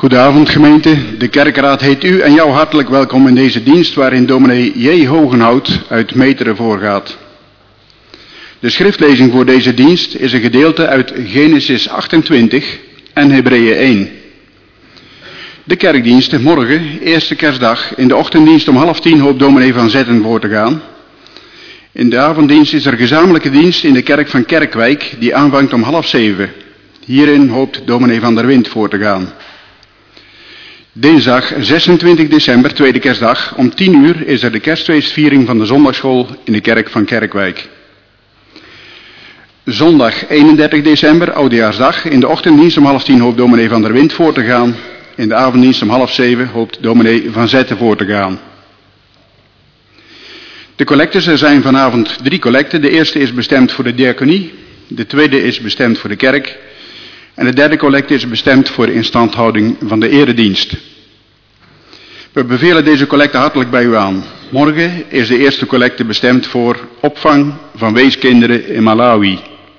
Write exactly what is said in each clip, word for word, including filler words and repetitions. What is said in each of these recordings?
Goedenavond gemeente, de kerkraad heet u en jou hartelijk welkom in deze dienst waarin dominee J. Hogenhout uit Meteren voorgaat. De schriftlezing voor deze dienst is een gedeelte uit Genesis achtentwintig en Hebreeën één. De kerkdienst morgen, eerste kerstdag, in de ochtenddienst om half tien hoopt dominee Van Zetten voor te gaan. In de avonddienst is er gezamenlijke dienst in de kerk van Kerkwijk die aanvangt om half zeven. Hierin hoopt dominee Van der Wind voor te gaan. Dinsdag zesentwintig december, tweede kerstdag, om tien uur is er de kerstfeestviering van de zondagschool in de kerk van Kerkwijk. Zondag eenendertig december, oudejaarsdag, in de ochtenddienst om half tien hoopt dominee Van der Wind voor te gaan. In de avonddienst om half zeven hoopt dominee Van Zetten voor te gaan. De collectes, er zijn vanavond drie collecten. De eerste is bestemd voor de diaconie, de tweede is bestemd voor de kerk en de derde collecte is bestemd voor de instandhouding van de eredienst. We bevelen deze collecte hartelijk bij u aan. Morgen is de eerste collecte bestemd voor opvang van weeskinderen in Malawi.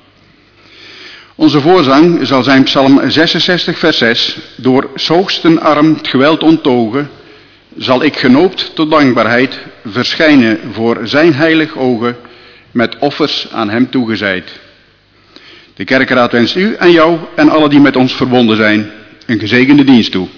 Onze voorzang zal zijn Psalm zesenzestig vers zes. Door 's hoogsten arm het geweld onttogen, zal ik genoopt tot dankbaarheid verschijnen voor zijn heilig ogen, met offers aan hem toegezeid. De kerkraad wenst u en jou en alle die met ons verbonden zijn een gezegende dienst toe.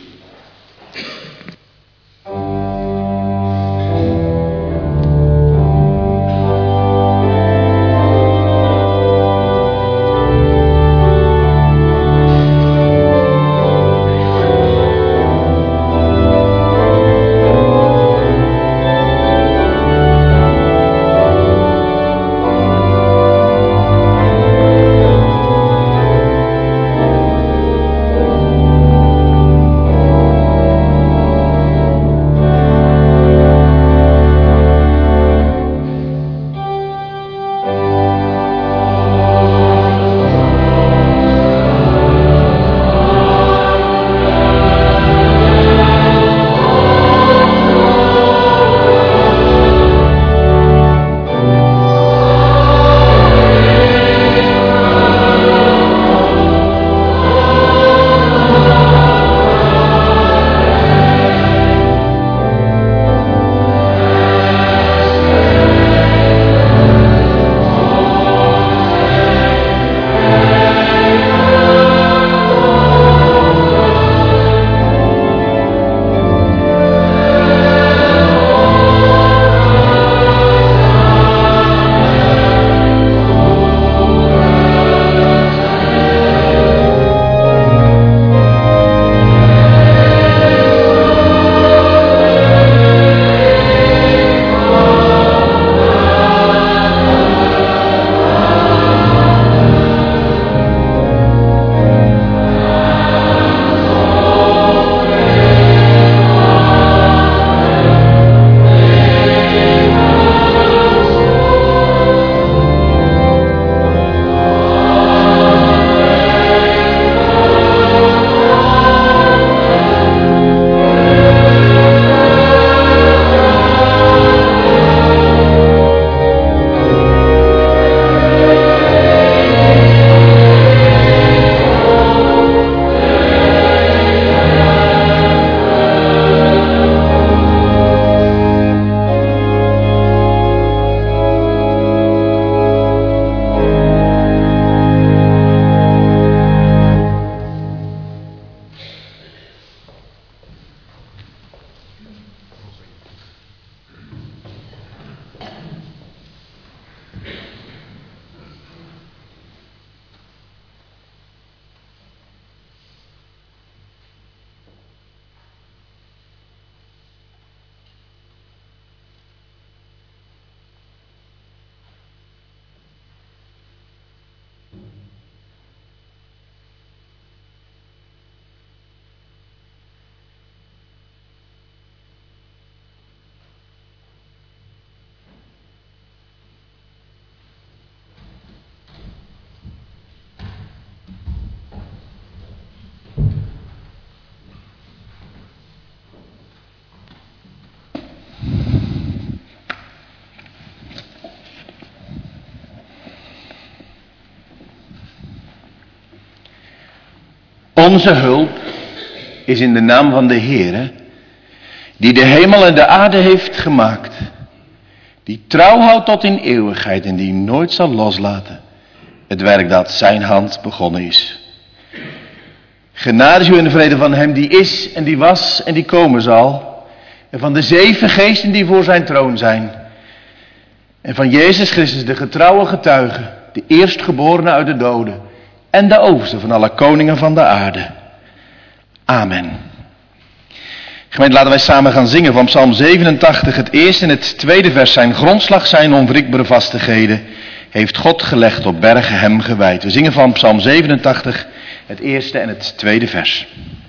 Onze hulp is in de naam van de Heere, die de hemel en de aarde heeft gemaakt, die trouw houdt tot in eeuwigheid en die nooit zal loslaten het werk dat zijn hand begonnen is. Genade is u in de vrede van hem die is en die was en die komen zal, en van de zeven geesten die voor zijn troon zijn, en van Jezus Christus, de getrouwe getuige, de eerstgeborene uit de doden en de overste van alle koningen van de aarde. Amen. Gemeente, laten wij samen gaan zingen van Psalm zevenentachtig. Het eerste en het tweede vers zijn grondslag, zijn onwrikbare vastigheden, heeft God gelegd op bergen hem gewijd. We zingen van Psalm zevenentachtig, het eerste en het tweede vers.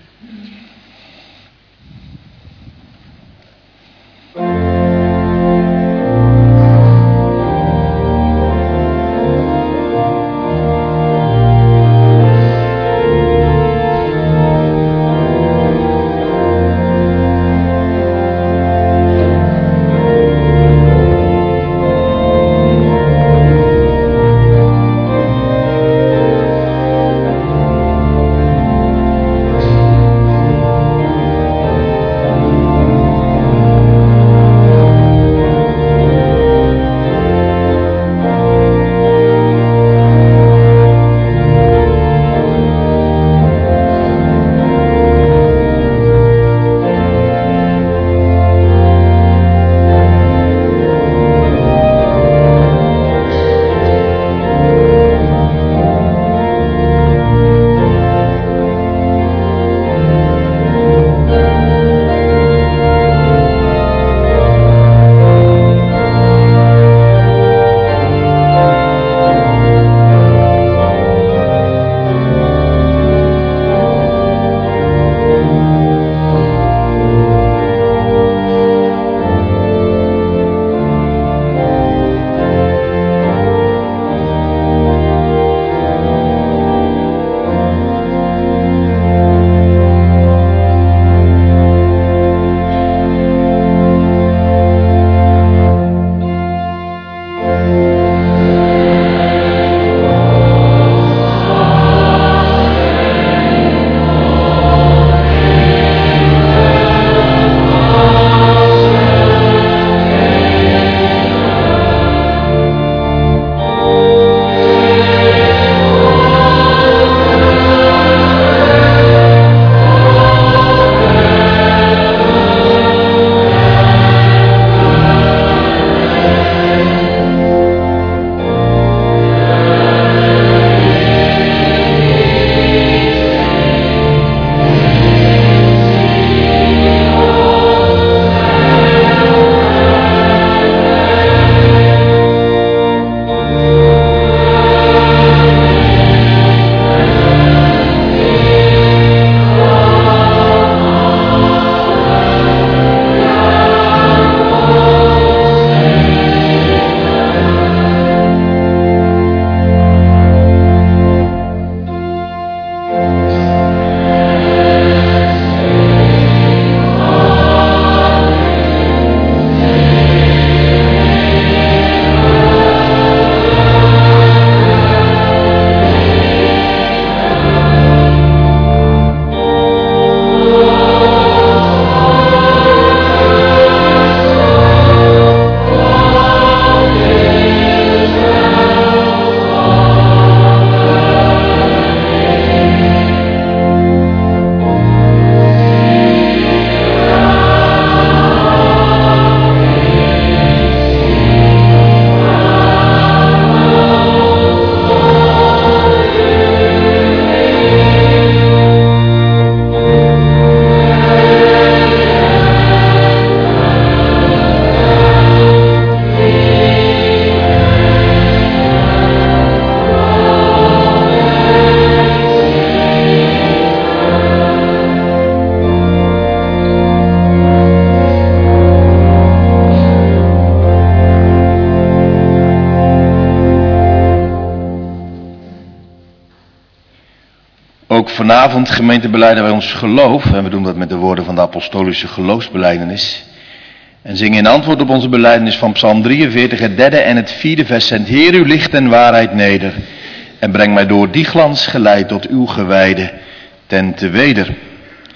Ook vanavond, gemeente, belijden wij ons geloof. En we doen dat met de woorden van de apostolische geloofsbelijdenis. En zingen in antwoord op onze belijdenis van Psalm drieënveertig, het derde en het vierde vers. Zend Heer uw licht en waarheid neder. En breng mij door die glans geleid tot uw gewijde ten te weder.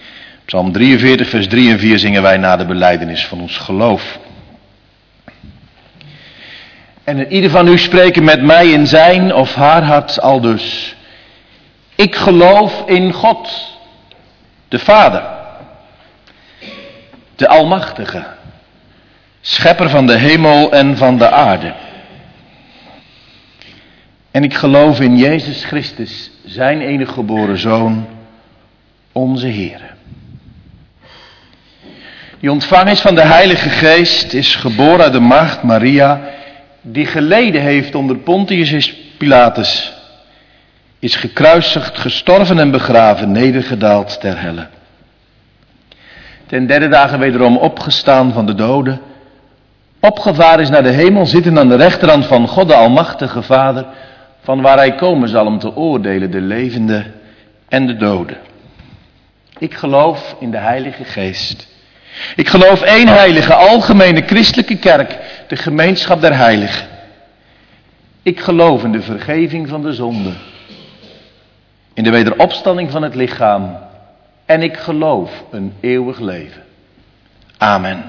Psalm drieënveertig, vers drie en vier zingen wij na de belijdenis van ons geloof. En ieder van u spreken met mij in zijn of haar hart aldus: ik geloof in God, de Vader, de Almachtige, schepper van de hemel en van de aarde. En ik geloof in Jezus Christus, zijn enige geboren Zoon, onze Heer. Die ontvangen is van de Heilige Geest, is geboren uit de maagd Maria, die geleden heeft onder Pontius Pilatus, is gekruisigd, gestorven en begraven, nedergedaald ter helle. Ten derde dagen wederom opgestaan van de doden, opgevaren is naar de hemel, zitten aan de rechterhand van God de Almachtige Vader, van waar hij komen zal om te oordelen de levenden en de doden. Ik geloof in de Heilige Geest. Ik geloof één heilige, algemene christelijke kerk, de gemeenschap der heiligen. Ik geloof in de vergeving van de zonde, in de wederopstanding van het lichaam, en ik geloof een eeuwig leven. Amen.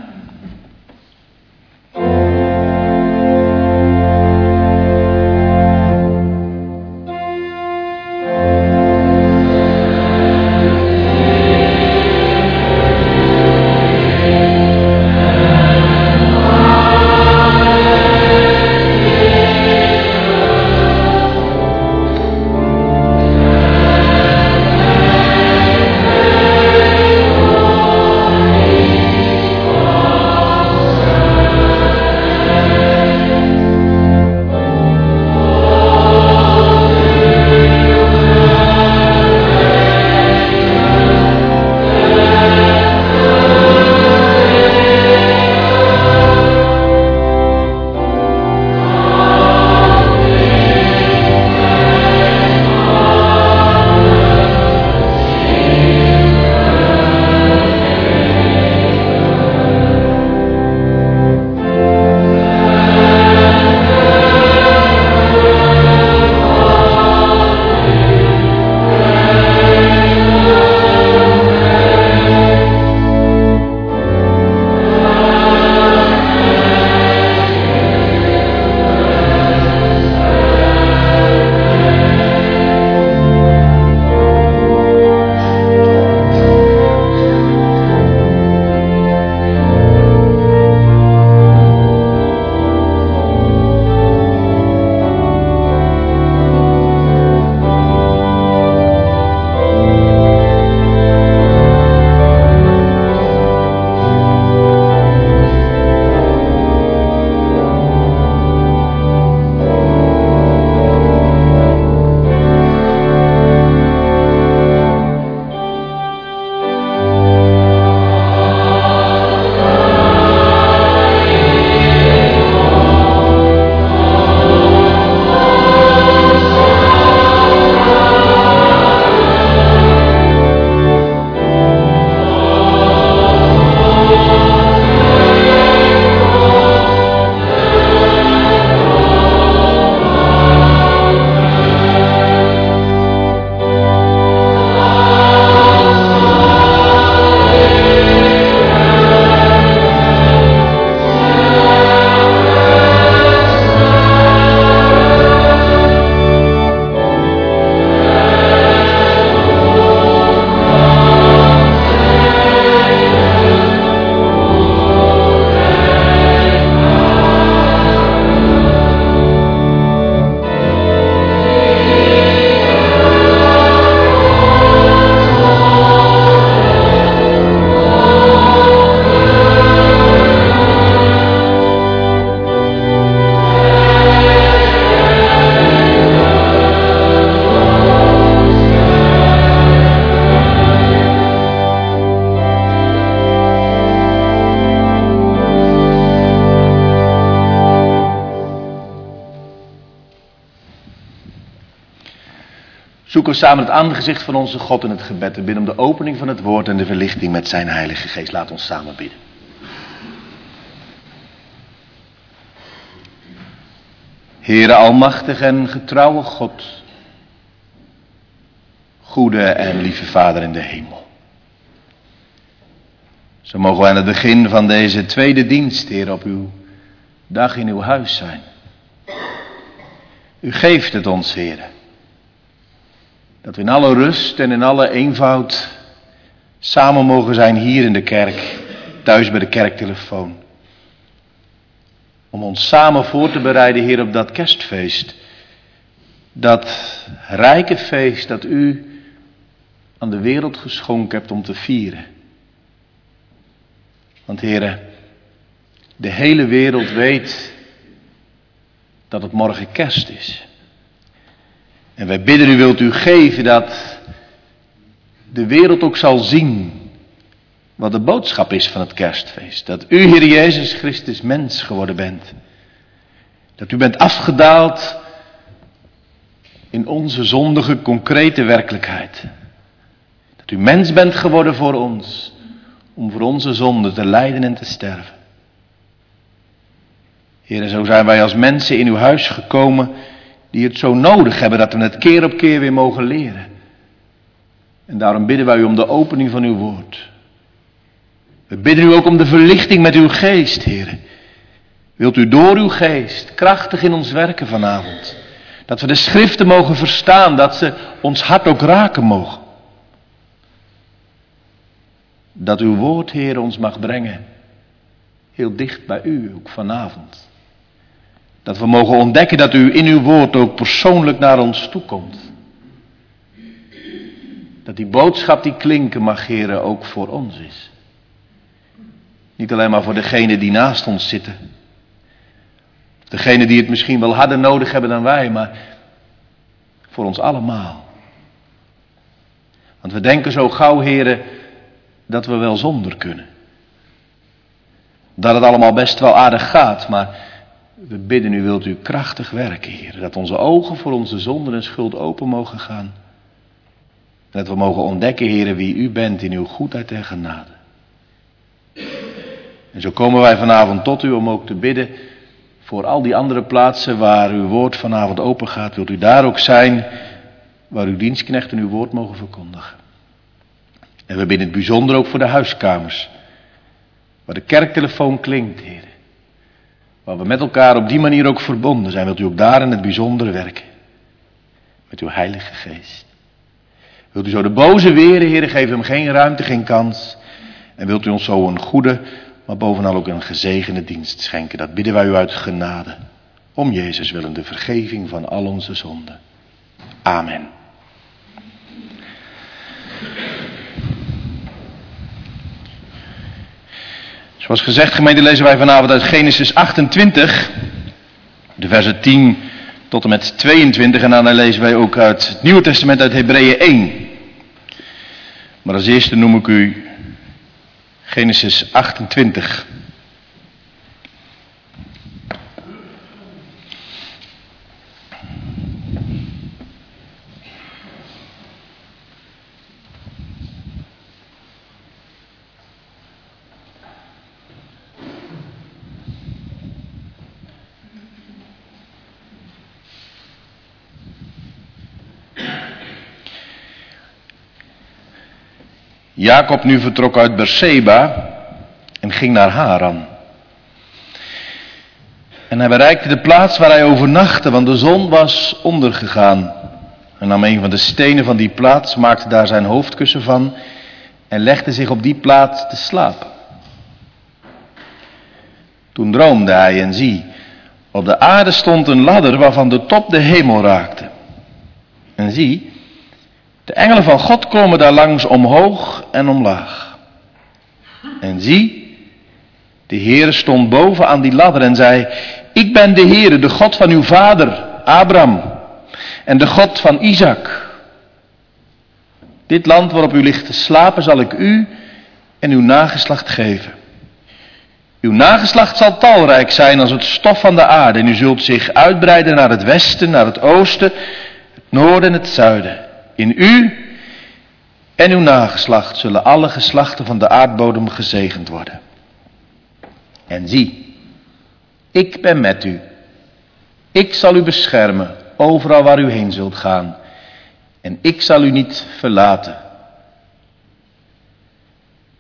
Zoeken we samen het aangezicht van onze God in het gebed te bidden om de opening van het woord en de verlichting met zijn Heilige Geest. Laat ons samen bidden. Heere almachtig en getrouwe God, goede en lieve Vader in de hemel. Zo mogen wij aan het begin van deze tweede dienst, Heer, op uw dag in uw huis zijn. U geeft het ons, Heer. Dat we in alle rust en in alle eenvoud samen mogen zijn hier in de kerk, thuis bij de kerktelefoon. Om ons samen voor te bereiden, Heer, op dat kerstfeest. Dat rijke feest dat u aan de wereld geschonken hebt om te vieren. Want, Heer, de hele wereld weet dat het morgen kerst is. En wij bidden u, wilt u geven dat de wereld ook zal zien wat de boodschap is van het kerstfeest. Dat u, Heer Jezus Christus, mens geworden bent. Dat u bent afgedaald in onze zondige, concrete werkelijkheid. Dat u mens bent geworden voor ons, om voor onze zonde te lijden en te sterven. Heer, zo zijn wij als mensen in uw huis gekomen die het zo nodig hebben dat we het keer op keer weer mogen leren. En daarom bidden wij u om de opening van uw woord. We bidden u ook om de verlichting met uw geest, Heer. Wilt u door uw geest krachtig in ons werken vanavond. Dat we de schriften mogen verstaan, dat ze ons hart ook raken mogen. Dat uw woord, Heer, ons mag brengen. Heel dicht bij u, ook vanavond. Dat we mogen ontdekken dat u in uw woord ook persoonlijk naar ons toekomt. Dat die boodschap die klinken mag, Heer, ook voor ons is. Niet alleen maar voor degenen die naast ons zitten. Degenen die het misschien wel harder nodig hebben dan wij, maar voor ons allemaal. Want we denken zo gauw, Heer, dat we wel zonder kunnen. Dat het allemaal best wel aardig gaat, maar we bidden u, wilt u krachtig werken, Heer. Dat onze ogen voor onze zonden en schuld open mogen gaan. En dat we mogen ontdekken, Heer, wie u bent in uw goedheid en genade. En zo komen wij vanavond tot u om ook te bidden voor al die andere plaatsen waar uw woord vanavond open gaat. Wilt u daar ook zijn waar uw dienstknechten uw woord mogen verkondigen. En we bidden het bijzonder ook voor de huiskamers. Waar de kerktelefoon klinkt, Heer. Waar we met elkaar op die manier ook verbonden zijn. Wilt u ook daar in het bijzondere werken. Met uw heilige geest. Wilt u zo de boze weren, Heer, geef hem geen ruimte, geen kans. En wilt u ons zo een goede, maar bovenal ook een gezegende dienst schenken. Dat bidden wij u uit genade. Om Jezus willen, de vergeving van al onze zonden. Amen. Zoals gezegd, gemeente, lezen wij vanavond uit Genesis achtentwintig, de versen tien tot en met tweeëntwintig. En daarna lezen wij ook uit het Nieuwe Testament uit Hebreeën één. Maar als eerste noem ik u Genesis achtentwintig. Jacob nu vertrok uit Berseba en ging naar Haran. En hij bereikte de plaats waar hij overnachtte, want de zon was ondergegaan. En nam een van de stenen van die plaats, maakte daar zijn hoofdkussen van en legde zich op die plaats te slapen. Toen droomde hij en zie, op de aarde stond een ladder waarvan de top de hemel raakte. En zie, de engelen van God komen daar langs omhoog en omlaag. En zie, de Heere stond boven aan die ladder en zei, ik ben de Heere, de God van uw vader, Abraham, en de God van Isaac. Dit land waarop u ligt te slapen zal ik u en uw nageslacht geven. Uw nageslacht zal talrijk zijn als het stof van de aarde en u zult zich uitbreiden naar het westen, naar het oosten, het noorden en het zuiden. In u en uw nageslacht zullen alle geslachten van de aardbodem gezegend worden. En zie, ik ben met u. Ik zal u beschermen overal waar u heen zult gaan. En ik zal u niet verlaten.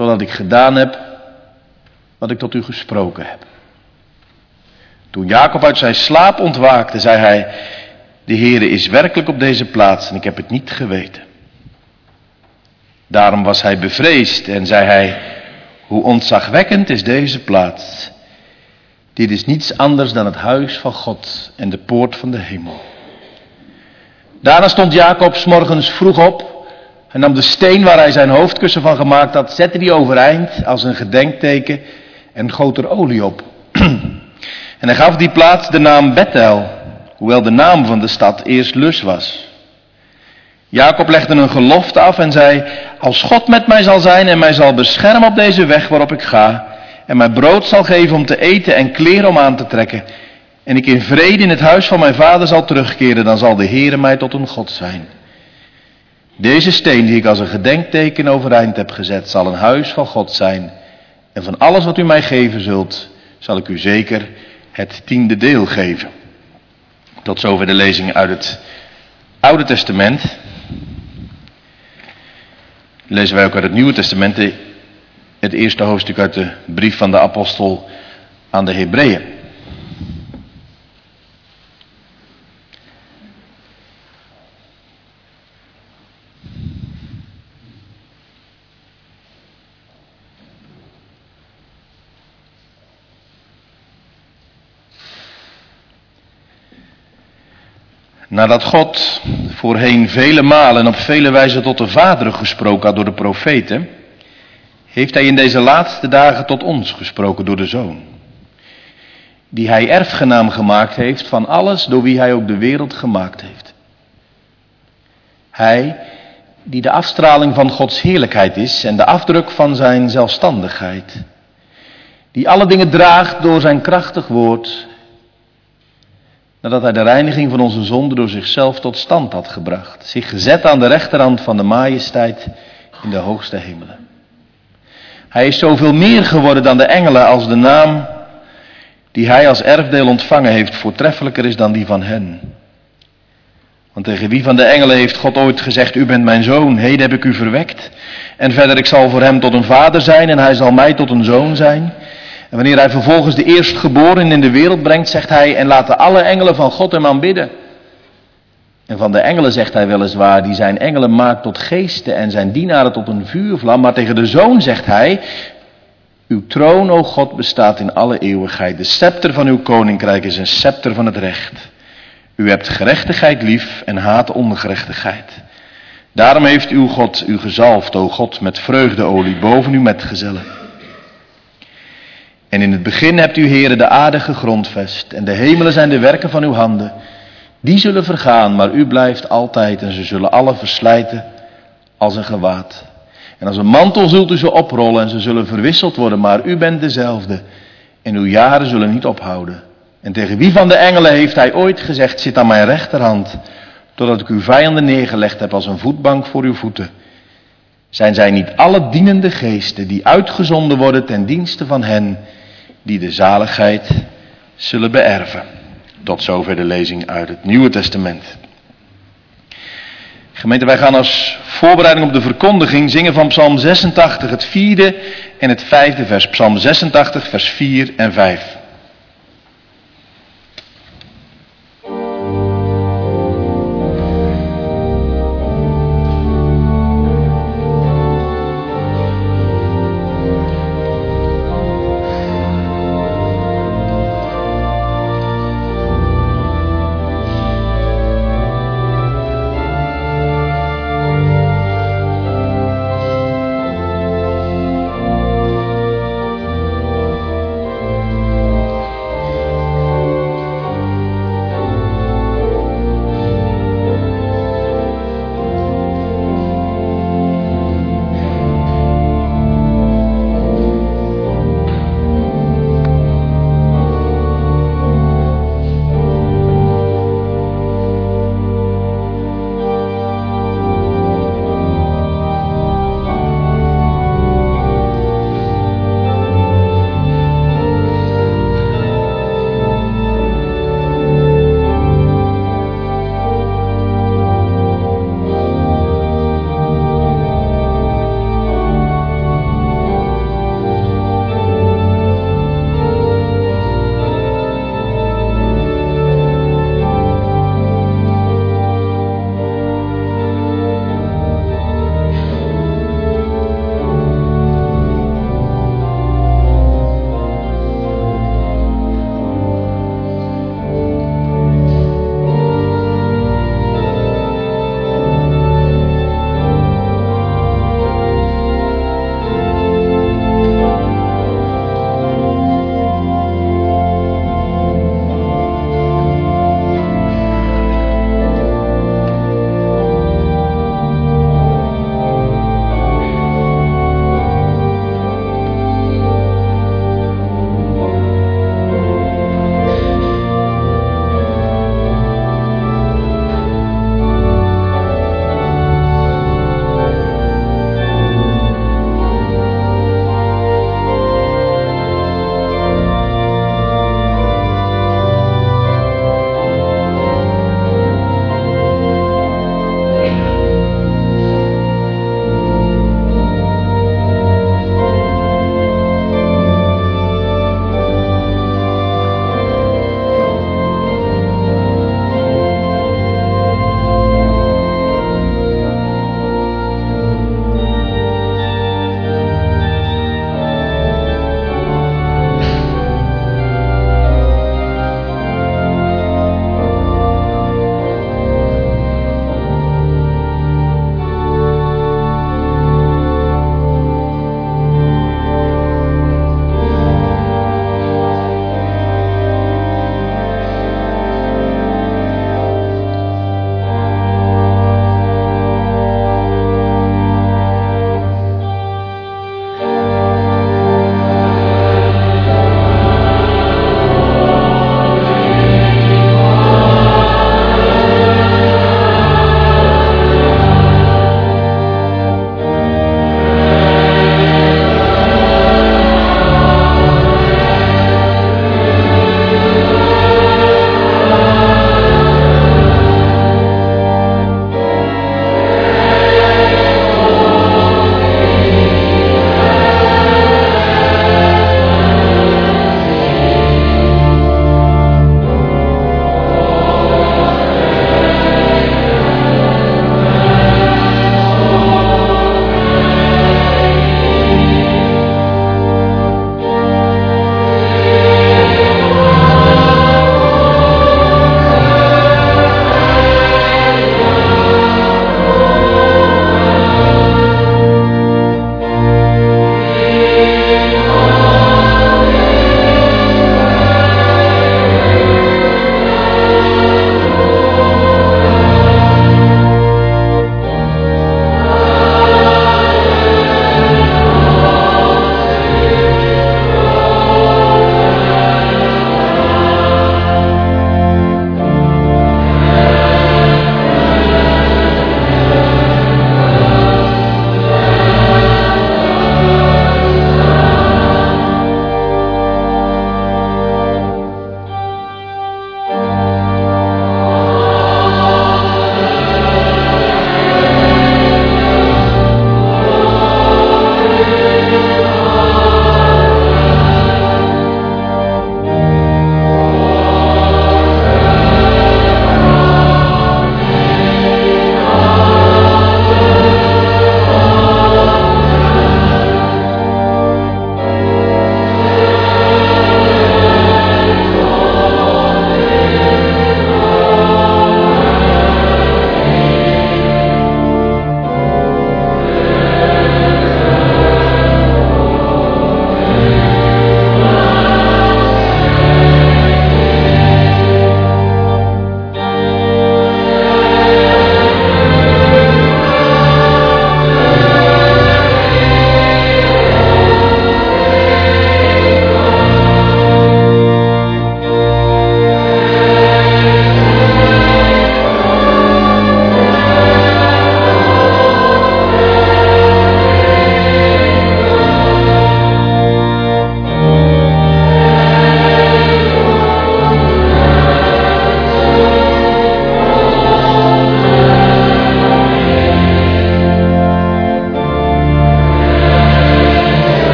totdat ik gedaan heb wat ik tot u gesproken heb. Toen Jacob uit zijn slaap ontwaakte, zei hij, de Heere is werkelijk op deze plaats en ik heb het niet geweten. Daarom was hij bevreesd en zei hij, hoe ontzagwekkend is deze plaats. Dit is niets anders dan het huis van God en de poort van de hemel. Daarna stond Jacob 's morgens vroeg op en nam de steen waar hij zijn hoofdkussen van gemaakt had, zette die overeind als een gedenkteken en goot er olie op. En hij gaf die plaats de naam Bethel, hoewel de naam van de stad eerst Lus was. Jacob legde een gelofte af en zei, als God met mij zal zijn en mij zal beschermen op deze weg waarop ik ga, en mij brood zal geven om te eten en kleren om aan te trekken, en ik in vrede in het huis van mijn vader zal terugkeren, dan zal de Heere mij tot een God zijn. Deze steen die ik als een gedenkteken overeind heb gezet, zal een huis van God zijn, en van alles wat u mij geven zult, zal ik u zeker het tiende deel geven. Tot zover de lezing uit het Oude Testament. Lezen wij ook uit het Nieuwe Testament het eerste hoofdstuk uit de brief van de apostel aan de Hebreeën. Nadat God voorheen vele malen en op vele wijzen tot de vaderen gesproken had door de profeten, heeft hij in deze laatste dagen tot ons gesproken door de Zoon, die hij erfgenaam gemaakt heeft van alles door wie hij ook de wereld gemaakt heeft. Hij, die de afstraling van Gods heerlijkheid is en de afdruk van zijn zelfstandigheid, die alle dingen draagt door zijn krachtig woord, nadat hij de reiniging van onze zonde door zichzelf tot stand had gebracht, zich gezet aan de rechterhand van de majesteit in de hoogste hemelen. Hij is zoveel meer geworden dan de engelen als de naam die hij als erfdeel ontvangen heeft voortreffelijker is dan die van hen. Want tegen wie van de engelen heeft God ooit gezegd, u bent mijn zoon, heden heb ik u verwekt. En verder, ik zal voor hem tot een vader zijn en hij zal mij tot een zoon zijn. En wanneer hij vervolgens de eerstgeborenen in de wereld brengt, zegt hij, en laten alle engelen van God hem aanbidden. En van de engelen zegt hij weliswaar, die zijn engelen maakt tot geesten en zijn dienaren tot een vuurvlam. Maar tegen de zoon zegt hij, uw troon, o God, bestaat in alle eeuwigheid. De scepter van uw koninkrijk is een scepter van het recht. U hebt gerechtigheid lief en haat ongerechtigheid. Daarom heeft uw God u gezalfd, o God, met vreugdeolie boven uw metgezellen. En in het begin hebt u, Heere, de aarde gegrondvest en de hemelen zijn de werken van uw handen. Die zullen vergaan, maar u blijft altijd en ze zullen alle verslijten als een gewaad. En als een mantel zult u ze oprollen en ze zullen verwisseld worden, maar u bent dezelfde en uw jaren zullen niet ophouden. En tegen wie van de engelen heeft hij ooit gezegd, zit aan mijn rechterhand, totdat ik uw vijanden neergelegd heb als een voetbank voor uw voeten. Zijn zij niet alle dienende geesten die uitgezonden worden ten dienste van hen die de zaligheid zullen beërven? Tot zover de lezing uit het Nieuwe Testament. Gemeente, wij gaan als voorbereiding op de verkondiging zingen van Psalm zesentachtig, het vierde en het vijfde vers. Psalm zesentachtig, vers vier en vijf.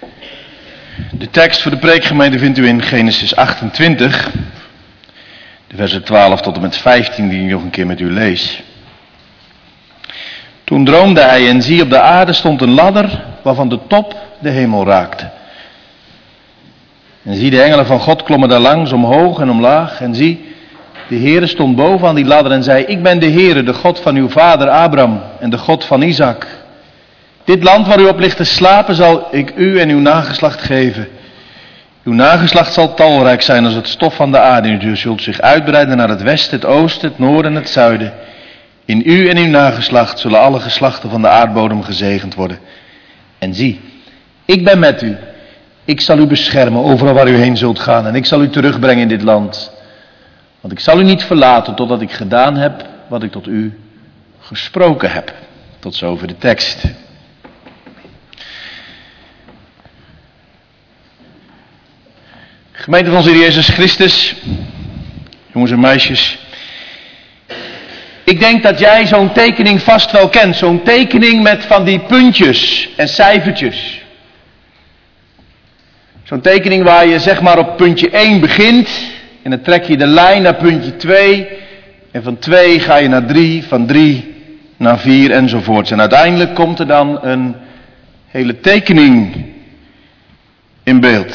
De tekst voor de preekgemeente vindt u in Genesis achtentwintig, de versen twaalf tot en met vijftien die ik nog een keer met u lees. Toen droomde hij en zie op de aarde stond een ladder waarvan de top de hemel raakte. En zie de engelen van God klommen daar langs omhoog en omlaag en zie, de Heere stond boven aan die ladder en zei, ik ben de Heere, de God van uw vader Abraham en de God van Isaac. Dit land waar u op ligt te slapen zal ik u en uw nageslacht geven. Uw nageslacht zal talrijk zijn als het stof van de aarde. U zult zich uitbreiden naar het westen, het oosten, het noorden en het zuiden. In u en uw nageslacht zullen alle geslachten van de aardbodem gezegend worden. En zie, ik ben met u. Ik zal u beschermen overal waar u heen zult gaan. En ik zal u terugbrengen in dit land. Want ik zal u niet verlaten totdat ik gedaan heb wat ik tot u gesproken heb. Tot zover de tekst. Gemeente van onze Heer Jezus Christus, jongens en meisjes. Ik denk dat jij zo'n tekening vast wel kent. Zo'n tekening met van die puntjes en cijfertjes. Zo'n tekening waar je zeg maar op puntje één begint. En dan trek je de lijn naar puntje twee. En van twee ga je naar drie, van drie naar vier enzovoorts. En uiteindelijk komt er dan een hele tekening in beeld.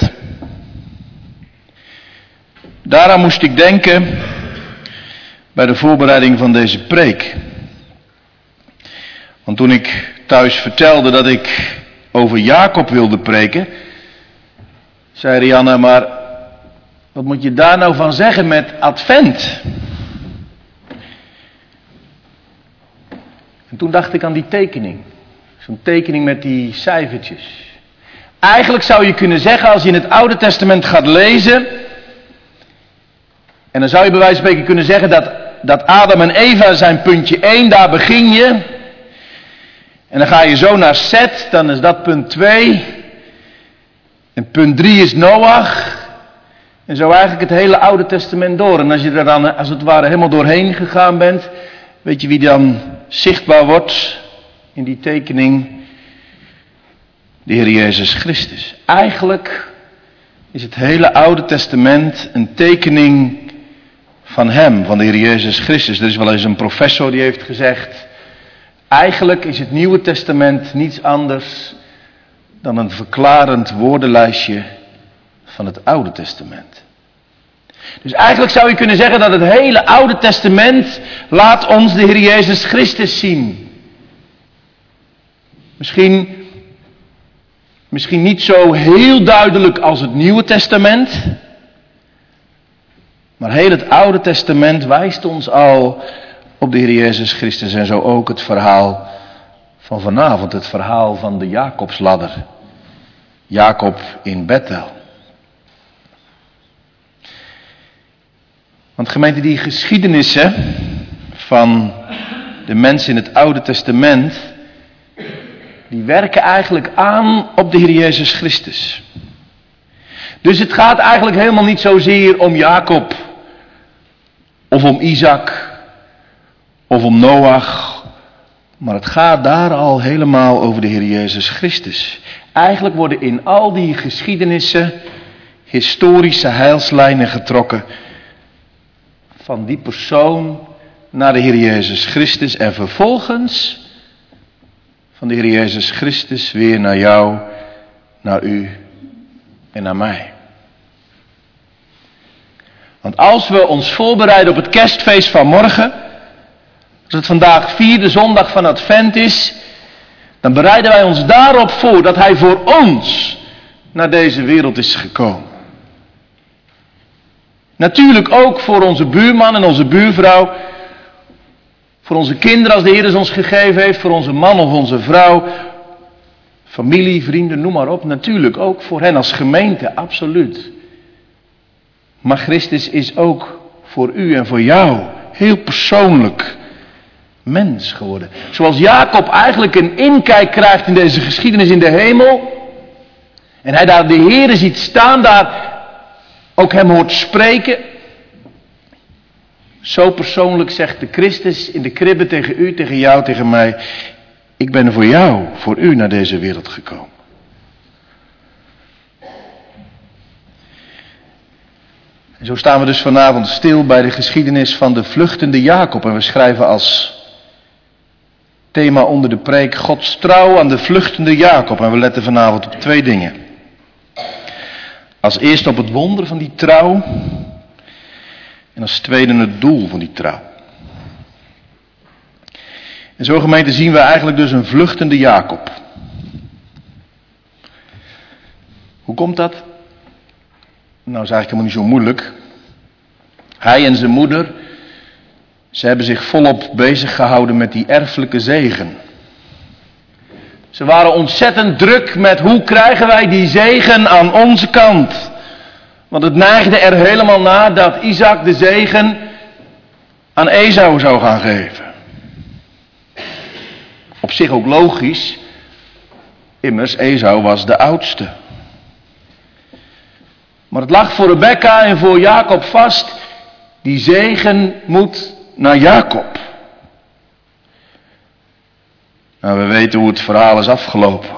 Daaraan moest ik denken bij de voorbereiding van deze preek. Want toen ik thuis vertelde dat ik over Jacob wilde preken, zei Rianne, maar wat moet je daar nou van zeggen met Advent? En toen dacht ik aan die tekening. Zo'n tekening met die cijfertjes. Eigenlijk zou je kunnen zeggen, als je in het Oude Testament gaat lezen, en dan zou je bij wijze van spreken kunnen zeggen dat, dat Adam en Eva zijn puntje één, daar begin je. En dan ga je zo naar Set, dan is dat punt twee. En punt drie is Noach. En zo eigenlijk het hele Oude Testament door. En als je er dan als het ware helemaal doorheen gegaan bent, weet je wie dan zichtbaar wordt in die tekening? De Heer Jezus Christus. Eigenlijk is het hele Oude Testament een tekening van hem, van de Heer Jezus Christus. Er is wel eens een professor die heeft gezegd, eigenlijk is het Nieuwe Testament niets anders dan een verklarend woordenlijstje van het Oude Testament. Dus eigenlijk zou je kunnen zeggen dat het hele Oude Testament laat ons de Heer Jezus Christus zien. Misschien, misschien niet zo heel duidelijk als het Nieuwe Testament, maar heel het Oude Testament wijst ons al op de Heer Jezus Christus. En zo ook het verhaal van vanavond, het verhaal van de Jacobsladder. Jacob in Bethel. Want gemeente, die geschiedenissen van de mensen in het Oude Testament, die werken eigenlijk aan op de Heer Jezus Christus. Dus het gaat eigenlijk helemaal niet zozeer om Jacob, of om Isaac, of om Noach, maar het gaat daar al helemaal over de Heer Jezus Christus. Eigenlijk worden in al die geschiedenissen historische heilslijnen getrokken van die persoon naar de Heer Jezus Christus en vervolgens van de Heer Jezus Christus weer naar jou, naar u en naar mij. Want als we ons voorbereiden op het kerstfeest van morgen, als het vandaag vierde zondag van Advent is, dan bereiden wij ons daarop voor dat Hij voor ons naar deze wereld is gekomen. Natuurlijk ook voor onze buurman en onze buurvrouw, voor onze kinderen als de Heer ze ons gegeven heeft, voor onze man of onze vrouw, familie, vrienden, noem maar op. Natuurlijk ook voor hen als gemeente, absoluut. Maar Christus is ook voor u en voor jou heel persoonlijk mens geworden. Zoals Jacob eigenlijk een inkijk krijgt in deze geschiedenis in de hemel. En hij daar de Heere ziet staan, daar ook hem hoort spreken. Zo persoonlijk zegt de Christus in de kribbe tegen u, tegen jou, tegen mij. Ik ben voor jou, voor u naar deze wereld gekomen. En zo staan we dus vanavond stil bij de geschiedenis van de vluchtende Jacob. En we schrijven als thema onder de preek Gods trouw aan de vluchtende Jacob. En we letten vanavond op twee dingen. Als eerste op het wonder van die trouw. En als tweede het doel van die trouw. En zo gemeente zien we eigenlijk dus een vluchtende Jacob. Hoe komt dat? Nou, is eigenlijk helemaal niet zo moeilijk. Hij en zijn moeder, ze hebben zich volop bezig gehouden met die erfelijke zegen. Ze waren ontzettend druk met hoe krijgen wij die zegen aan onze kant. Want het neigde er helemaal naar dat Isaac de zegen aan Esau zou gaan geven. Op zich ook logisch, immers Esau was de oudste. Maar het lag voor Rebekka en voor Jacob vast, die zegen moet naar Jacob. Nou, we weten hoe het verhaal is afgelopen.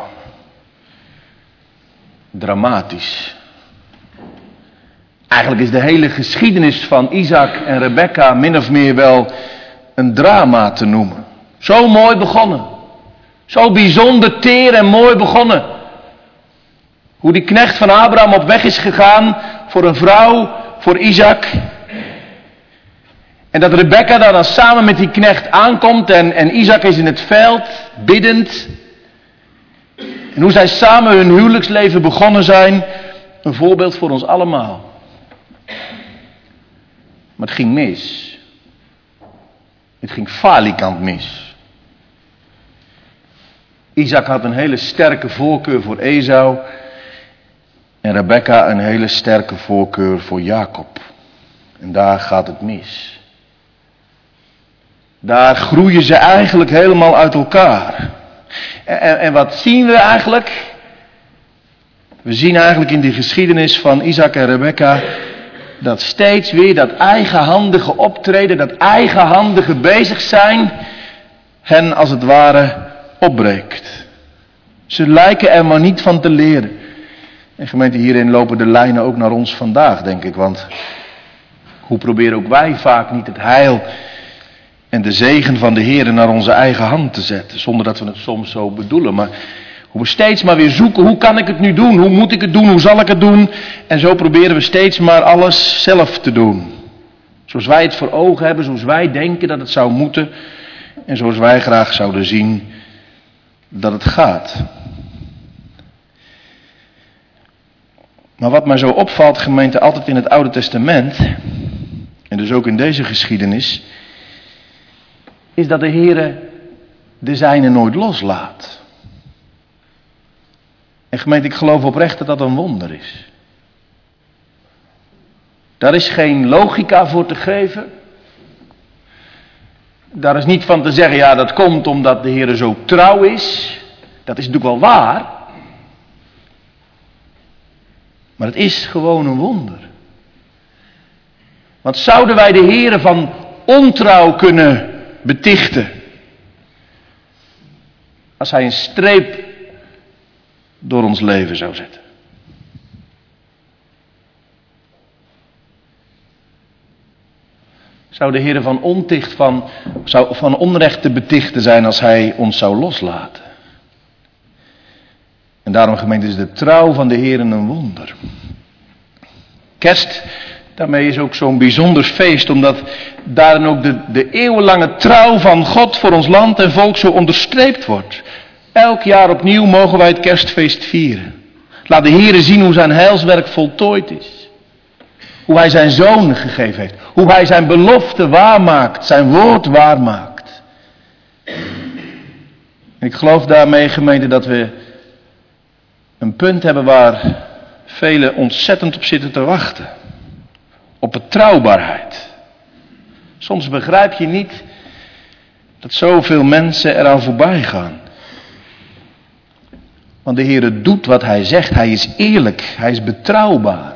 Dramatisch. Eigenlijk is de hele geschiedenis van Isaac en Rebekka min of meer wel een drama te noemen. Zo mooi begonnen. Zo bijzonder teer en mooi begonnen. Hoe die knecht van Abraham op weg is gegaan voor een vrouw, voor Isaac. En dat Rebekka daar dan samen met die knecht aankomt en, en Isaac is in het veld, biddend. En hoe zij samen hun huwelijksleven begonnen zijn, een voorbeeld voor ons allemaal. Maar het ging mis. Het ging falikant mis. Isaac had een hele sterke voorkeur voor Esau. En Rebekka een hele sterke voorkeur voor Jacob. En daar gaat het mis. Daar groeien ze eigenlijk helemaal uit elkaar. En, en, en wat zien we eigenlijk? We zien eigenlijk in die geschiedenis van Isaac en Rebekka dat steeds weer dat eigenhandige optreden, dat eigenhandige bezig zijn, hen als het ware opbreekt. Ze lijken er maar niet van te leren. En gemeente, hierin lopen de lijnen ook naar ons vandaag, denk ik. Want hoe proberen ook wij vaak niet het heil en de zegen van de Heer naar onze eigen hand te zetten. Zonder dat we het soms zo bedoelen. Maar hoe we steeds maar weer zoeken, hoe kan ik het nu doen? Hoe moet ik het doen? Hoe zal ik het doen? En zo proberen we steeds maar alles zelf te doen. Zoals wij het voor ogen hebben, zoals wij denken dat het zou moeten. En zoals wij graag zouden zien dat het gaat. Maar wat mij zo opvalt, gemeente, altijd in het Oude Testament, en dus ook in deze geschiedenis, is dat de Heere de zijne nooit loslaat. En gemeente, ik geloof oprecht dat dat een wonder is. Daar is geen logica voor te geven. Daar is niet van te zeggen, ja, dat komt omdat de Heere zo trouw is. Dat is natuurlijk wel waar. Maar het is gewoon een wonder. Want zouden wij de Heere van ontrouw kunnen betichten? Als hij een streep door ons leven zou zetten. Zou de Heere van onticht, van, zou van onrecht te betichten zijn als hij ons zou loslaten? En daarom, gemeente, is de trouw van de Heer een wonder. Kerst, daarmee is ook zo'n bijzonder feest, omdat daarin ook de, de eeuwenlange trouw van God voor ons land en volk zo onderstreept wordt. Elk jaar opnieuw mogen wij het kerstfeest vieren. Laat de Heer zien hoe zijn heilswerk voltooid is. Hoe hij zijn zoon gegeven heeft. Hoe hij zijn belofte waarmaakt, zijn woord waarmaakt. En ik geloof daarmee, gemeente, dat we een punt hebben waar velen ontzettend op zitten te wachten. Op betrouwbaarheid. Soms begrijp je niet dat zoveel mensen eraan voorbij gaan. Want de Heer doet wat hij zegt. Hij is eerlijk. Hij is betrouwbaar.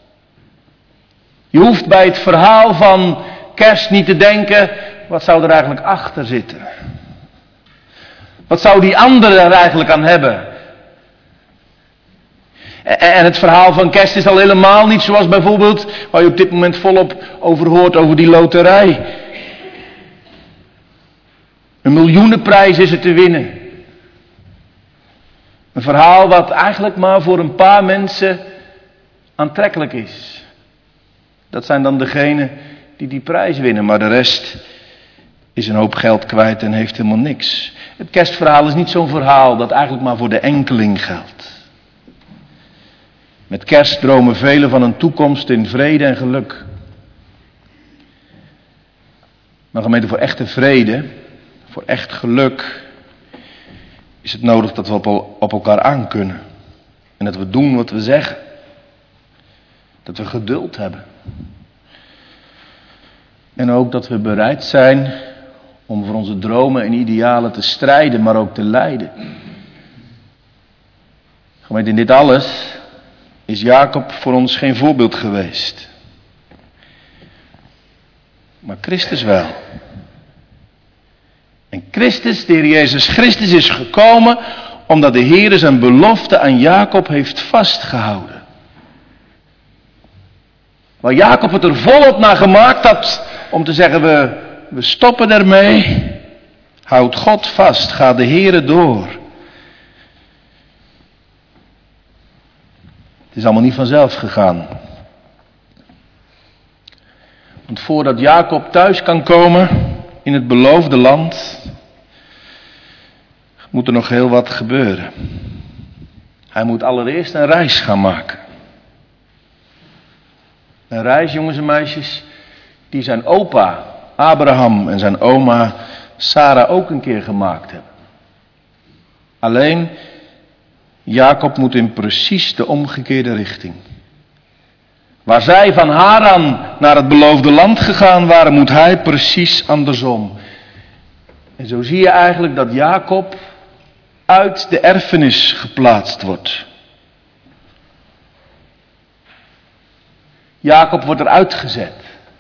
Je hoeft bij het verhaal van kerst niet te denken, wat zou er eigenlijk achter zitten? Wat zou die andere er eigenlijk aan hebben? En het verhaal van kerst is al helemaal niet zoals bijvoorbeeld, waar je op dit moment volop over hoort, over die loterij. Een miljoenenprijs is er te winnen. Een verhaal wat eigenlijk maar voor een paar mensen aantrekkelijk is. Dat zijn dan degenen die die prijs winnen, maar de rest is een hoop geld kwijt en heeft helemaal niks. Het kerstverhaal is niet zo'n verhaal dat eigenlijk maar voor de enkeling geldt. Met kerst dromen velen van een toekomst in vrede en geluk. Maar gemeente, voor echte vrede, voor echt geluk, is het nodig dat we op elkaar aankunnen. En dat we doen wat we zeggen. Dat we geduld hebben. En ook dat we bereid zijn om voor onze dromen en idealen te strijden, maar ook te lijden. Gemeente, in dit alles is Jacob voor ons geen voorbeeld geweest. Maar Christus wel. En Christus, de Heer Jezus Christus, is gekomen omdat de Heer zijn belofte aan Jacob heeft vastgehouden. Waar Jacob het er volop naar gemaakt had om te zeggen, we, we stoppen ermee. Houd God vast, ga de Heere door. Het is allemaal niet vanzelf gegaan. Want voordat Jacob thuis kan komen in het beloofde land, moet er nog heel wat gebeuren. Hij moet allereerst een reis gaan maken. Een reis, jongens en meisjes, die zijn opa Abraham en zijn oma Sarah ook een keer gemaakt hebben. Alleen Jacob moet in precies de omgekeerde richting. Waar zij van Haran naar het beloofde land gegaan waren, moet hij precies andersom. En zo zie je eigenlijk dat Jacob uit de erfenis geplaatst wordt. Jacob wordt eruit gezet.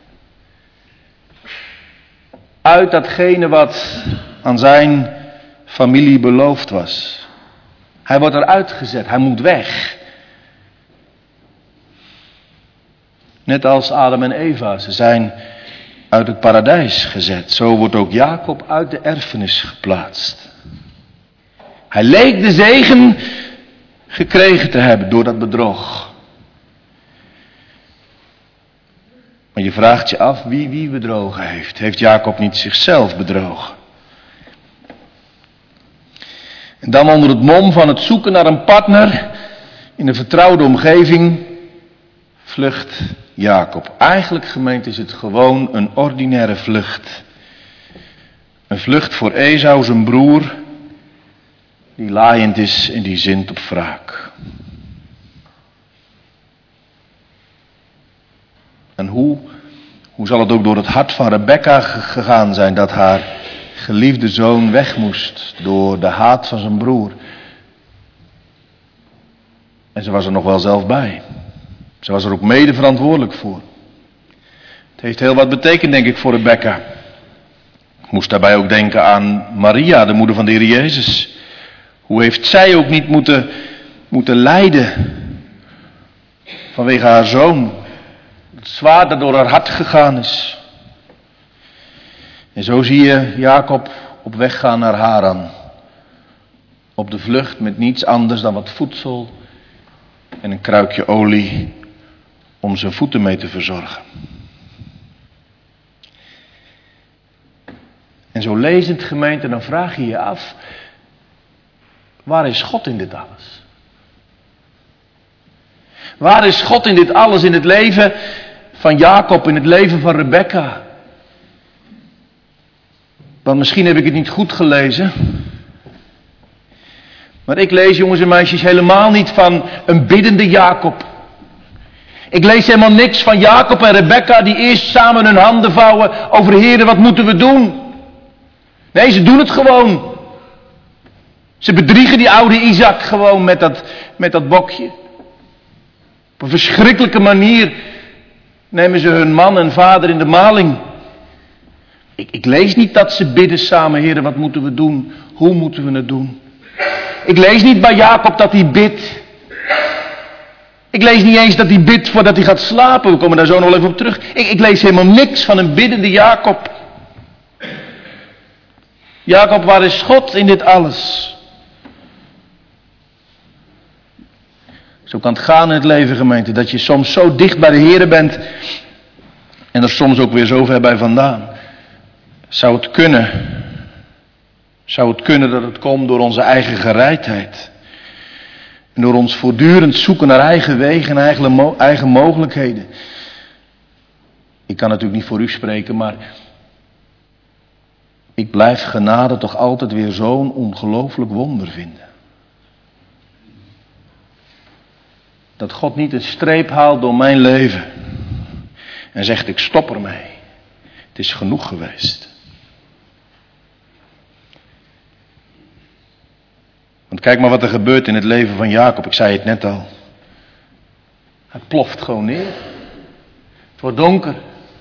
Uit datgene wat aan zijn familie beloofd was. Hij wordt eruit gezet, hij moet weg. Net als Adam en Eva, ze zijn uit het paradijs gezet. Zo wordt ook Jacob uit de erfenis geplaatst. Hij leek de zegen gekregen te hebben door dat bedrog. Maar je vraagt je af wie wie bedrogen heeft. Heeft Jacob niet zichzelf bedrogen? En dan onder het mom van het zoeken naar een partner in een vertrouwde omgeving vlucht Jacob. Eigenlijk, gemeente, is het gewoon een ordinaire vlucht. Een vlucht voor Esau, zijn broer, die laaiend is en die zint op wraak. En hoe, hoe zal het ook door het hart van Rebekka gegaan zijn dat haar geliefde zoon weg moest door de haat van zijn broer. En ze was er nog wel zelf bij. Ze was er ook mede verantwoordelijk voor. Het heeft heel wat betekend, denk ik, voor Rebekka. Ik moest daarbij ook denken aan Maria, de moeder van de Heer Jezus. Hoe heeft zij ook niet moeten, moeten lijden vanwege haar zoon. Het zwaard dat door haar hart gegaan is. En zo zie je Jacob op weg gaan naar Haran. Op de vlucht met niets anders dan wat voedsel en een kruikje olie om zijn voeten mee te verzorgen. En zo lezend, gemeente, dan vraag je je af, waar is God in dit alles? Waar is God in dit alles, in het leven van Jacob, in het leven van Rebekka? Want misschien heb ik het niet goed gelezen. Maar ik lees, jongens en meisjes, helemaal niet van een biddende Jacob. Ik lees helemaal niks van Jacob en Rebekka die eerst samen hun handen vouwen over Heere, wat moeten we doen? Nee, ze doen het gewoon. Ze bedriegen die oude Isaac gewoon met dat, met dat bokje. Op een verschrikkelijke manier nemen ze hun man en vader in de maling. Ik, ik lees niet dat ze bidden samen, Heere, wat moeten we doen? Hoe moeten we het doen? Ik lees niet bij Jacob dat hij bidt. Ik lees niet eens dat hij bidt voordat hij gaat slapen. We komen daar zo nog wel even op terug. Ik, ik lees helemaal niks van een biddende Jacob. Jacob, waar is God in dit alles? Zo kan het gaan in het leven, gemeente. Dat je soms zo dicht bij de Heere bent. En er soms ook weer zo ver bij vandaan. Zou het kunnen. Zou het kunnen dat het komt door onze eigen gereidheid. En door ons voortdurend zoeken naar eigen wegen en eigen, eigen mogelijkheden. Ik kan natuurlijk niet voor u spreken, maar ik blijf genade toch altijd weer zo'n ongelooflijk wonder vinden. Dat God niet een streep haalt door mijn leven en zegt ik stop ermee. Het is genoeg geweest. Want kijk maar wat er gebeurt in het leven van Jacob. Ik zei het net al. Hij ploft gewoon neer. Het wordt donker.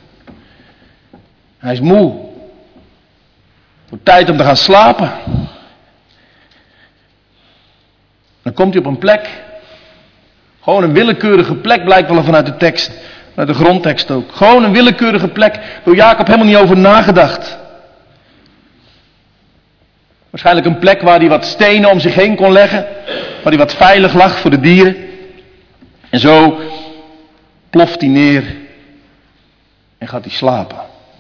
Hij is moe. Het wordt tijd om te gaan slapen. Dan komt hij op een plek. Gewoon een willekeurige plek, blijkt wel vanuit de tekst. Vanuit de grondtekst ook. Gewoon een willekeurige plek. Door Jacob helemaal niet over nagedacht. Waarschijnlijk een plek waar hij wat stenen om zich heen kon leggen. Waar hij wat veilig lag voor de dieren. En zo ploft hij neer. En gaat hij slapen.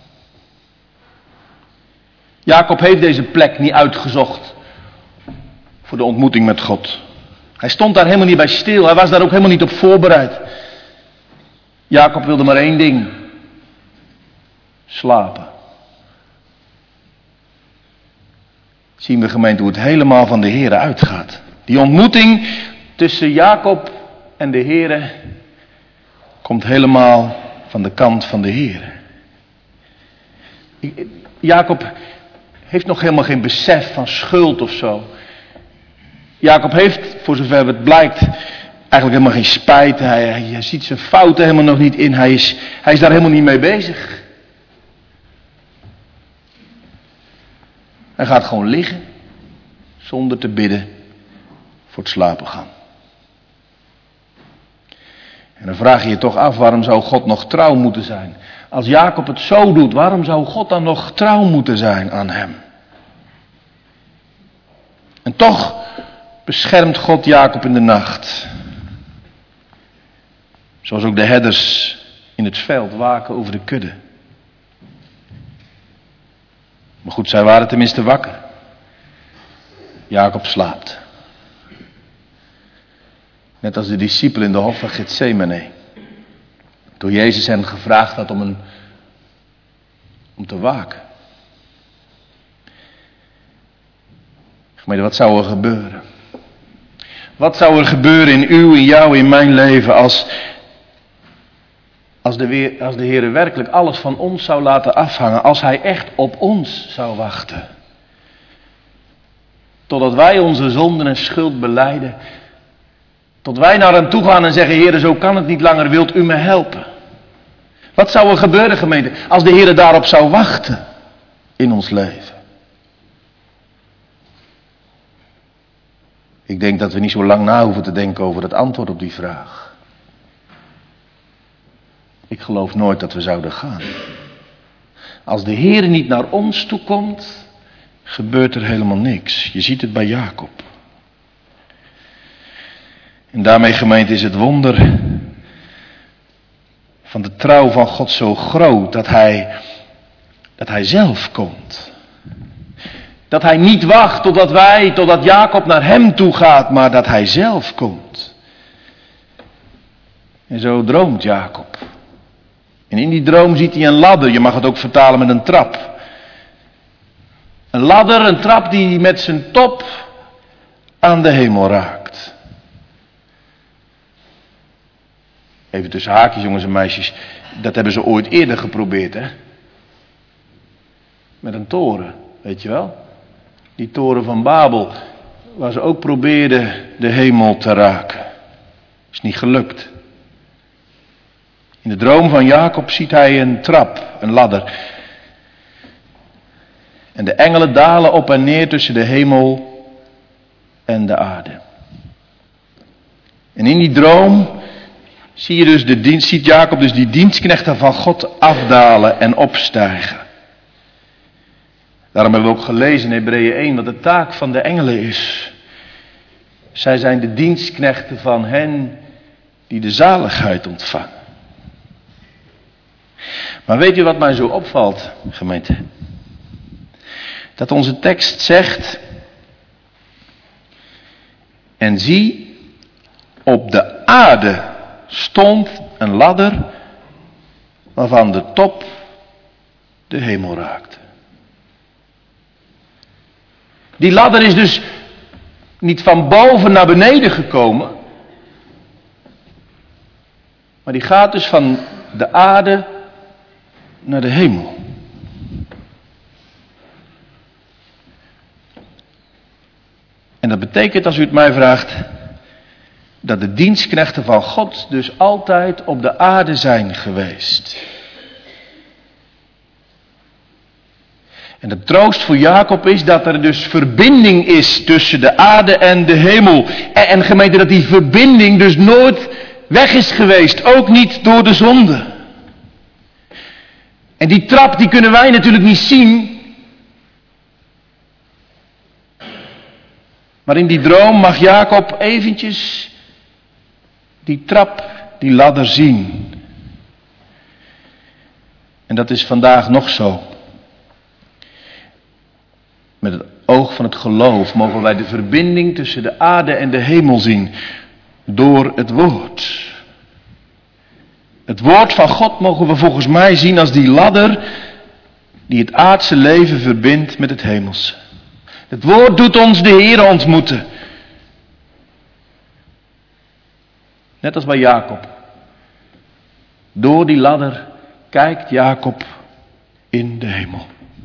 Jacob heeft deze plek niet uitgezocht. Voor de ontmoeting met God. Hij stond daar helemaal niet bij stil. Hij was daar ook helemaal niet op voorbereid. Jacob wilde maar één ding. Slapen. Zien we, gemeente, hoe het helemaal van de Heere uitgaat. Die ontmoeting tussen Jacob en de Heere komt helemaal van de kant van de Heere. Jacob heeft nog helemaal geen besef van schuld of zo. Jacob heeft, voor zover het blijkt, eigenlijk helemaal geen spijt. Hij, hij, hij ziet zijn fouten helemaal nog niet in. Hij is, hij is daar helemaal niet mee bezig. Hij gaat gewoon liggen, zonder te bidden, voor het slapen gaan. En dan vraag je je toch af, waarom zou God nog trouw moeten zijn? Als Jacob het zo doet, waarom zou God dan nog trouw moeten zijn aan hem? En toch beschermt God Jacob in de nacht. Zoals ook de herders in het veld waken over de kudde. Maar goed, zij waren tenminste wakker. Jacob slaapt. Net als de discipelen in de hof van Getsemane. Toen Jezus hen gevraagd had om, een, om te waken. Gemeente, wat zou er gebeuren? Wat zou er gebeuren in uw, in jou, in mijn leven als, als, de weer, als de Heer werkelijk alles van ons zou laten afhangen, als Hij echt op ons zou wachten. Totdat wij onze zonden en schuld belijden. Tot wij naar hem toe gaan en zeggen, Heer, zo kan het niet langer, wilt u me helpen? Wat zou er gebeuren, gemeente, als de Heer daarop zou wachten in ons leven? Ik denk dat we niet zo lang na hoeven te denken over het antwoord op die vraag. Ik geloof nooit dat we zouden gaan. Als de Heer niet naar ons toe komt, gebeurt er helemaal niks. Je ziet het bij Jacob. En daarmee, gemeente, is het wonder van de trouw van God zo groot dat hij, dat hij zelf komt. Dat hij niet wacht totdat wij, totdat Jacob naar hem toe gaat, maar dat hij zelf komt. En zo droomt Jacob. En in die droom ziet hij een ladder, je mag het ook vertalen met een trap. Een ladder, een trap die met zijn top aan de hemel raakt. Even tussen haakjes, jongens en meisjes. Dat hebben ze ooit eerder geprobeerd, hè. Met een toren, weet je wel. Die toren van Babel, waar ze ook probeerden de hemel te raken. Is niet gelukt. In de droom van Jacob ziet hij een trap, een ladder. En de engelen dalen op en neer tussen de hemel en de aarde. En in die droom zie je dus de dienst, ziet Jacob dus die dienstknechten van God afdalen en opstijgen. Daarom hebben we ook gelezen in Hebreeën één wat de taak van de engelen is. Zij zijn de dienstknechten van hen die de zaligheid ontvangen. Maar weet u wat mij zo opvalt, gemeente? Dat onze tekst zegt: en zie, op de aarde stond een ladder waarvan de top de hemel raakte. Die ladder is dus niet van boven naar beneden gekomen, maar die gaat dus van de aarde naar de hemel. En dat betekent, als u het mij vraagt, dat de dienstknechten van God dus altijd op de aarde zijn geweest. En de troost voor Jacob is dat er dus verbinding is tussen de aarde en de hemel. En, en gemeente, dat die verbinding dus nooit weg is geweest, ook niet door de zonde. En die trap die kunnen wij natuurlijk niet zien. Maar in die droom mag Jacob eventjes die trap, die ladder zien. En dat is vandaag nog zo. Met het oog van het geloof mogen wij de verbinding tussen de aarde en de hemel zien. Door het woord. Het woord van God mogen we volgens mij zien als die ladder die het aardse leven verbindt met het hemelse. Het woord doet ons de Heer ontmoeten. Net als bij Jacob. Door die ladder kijkt Jacob in de hemel.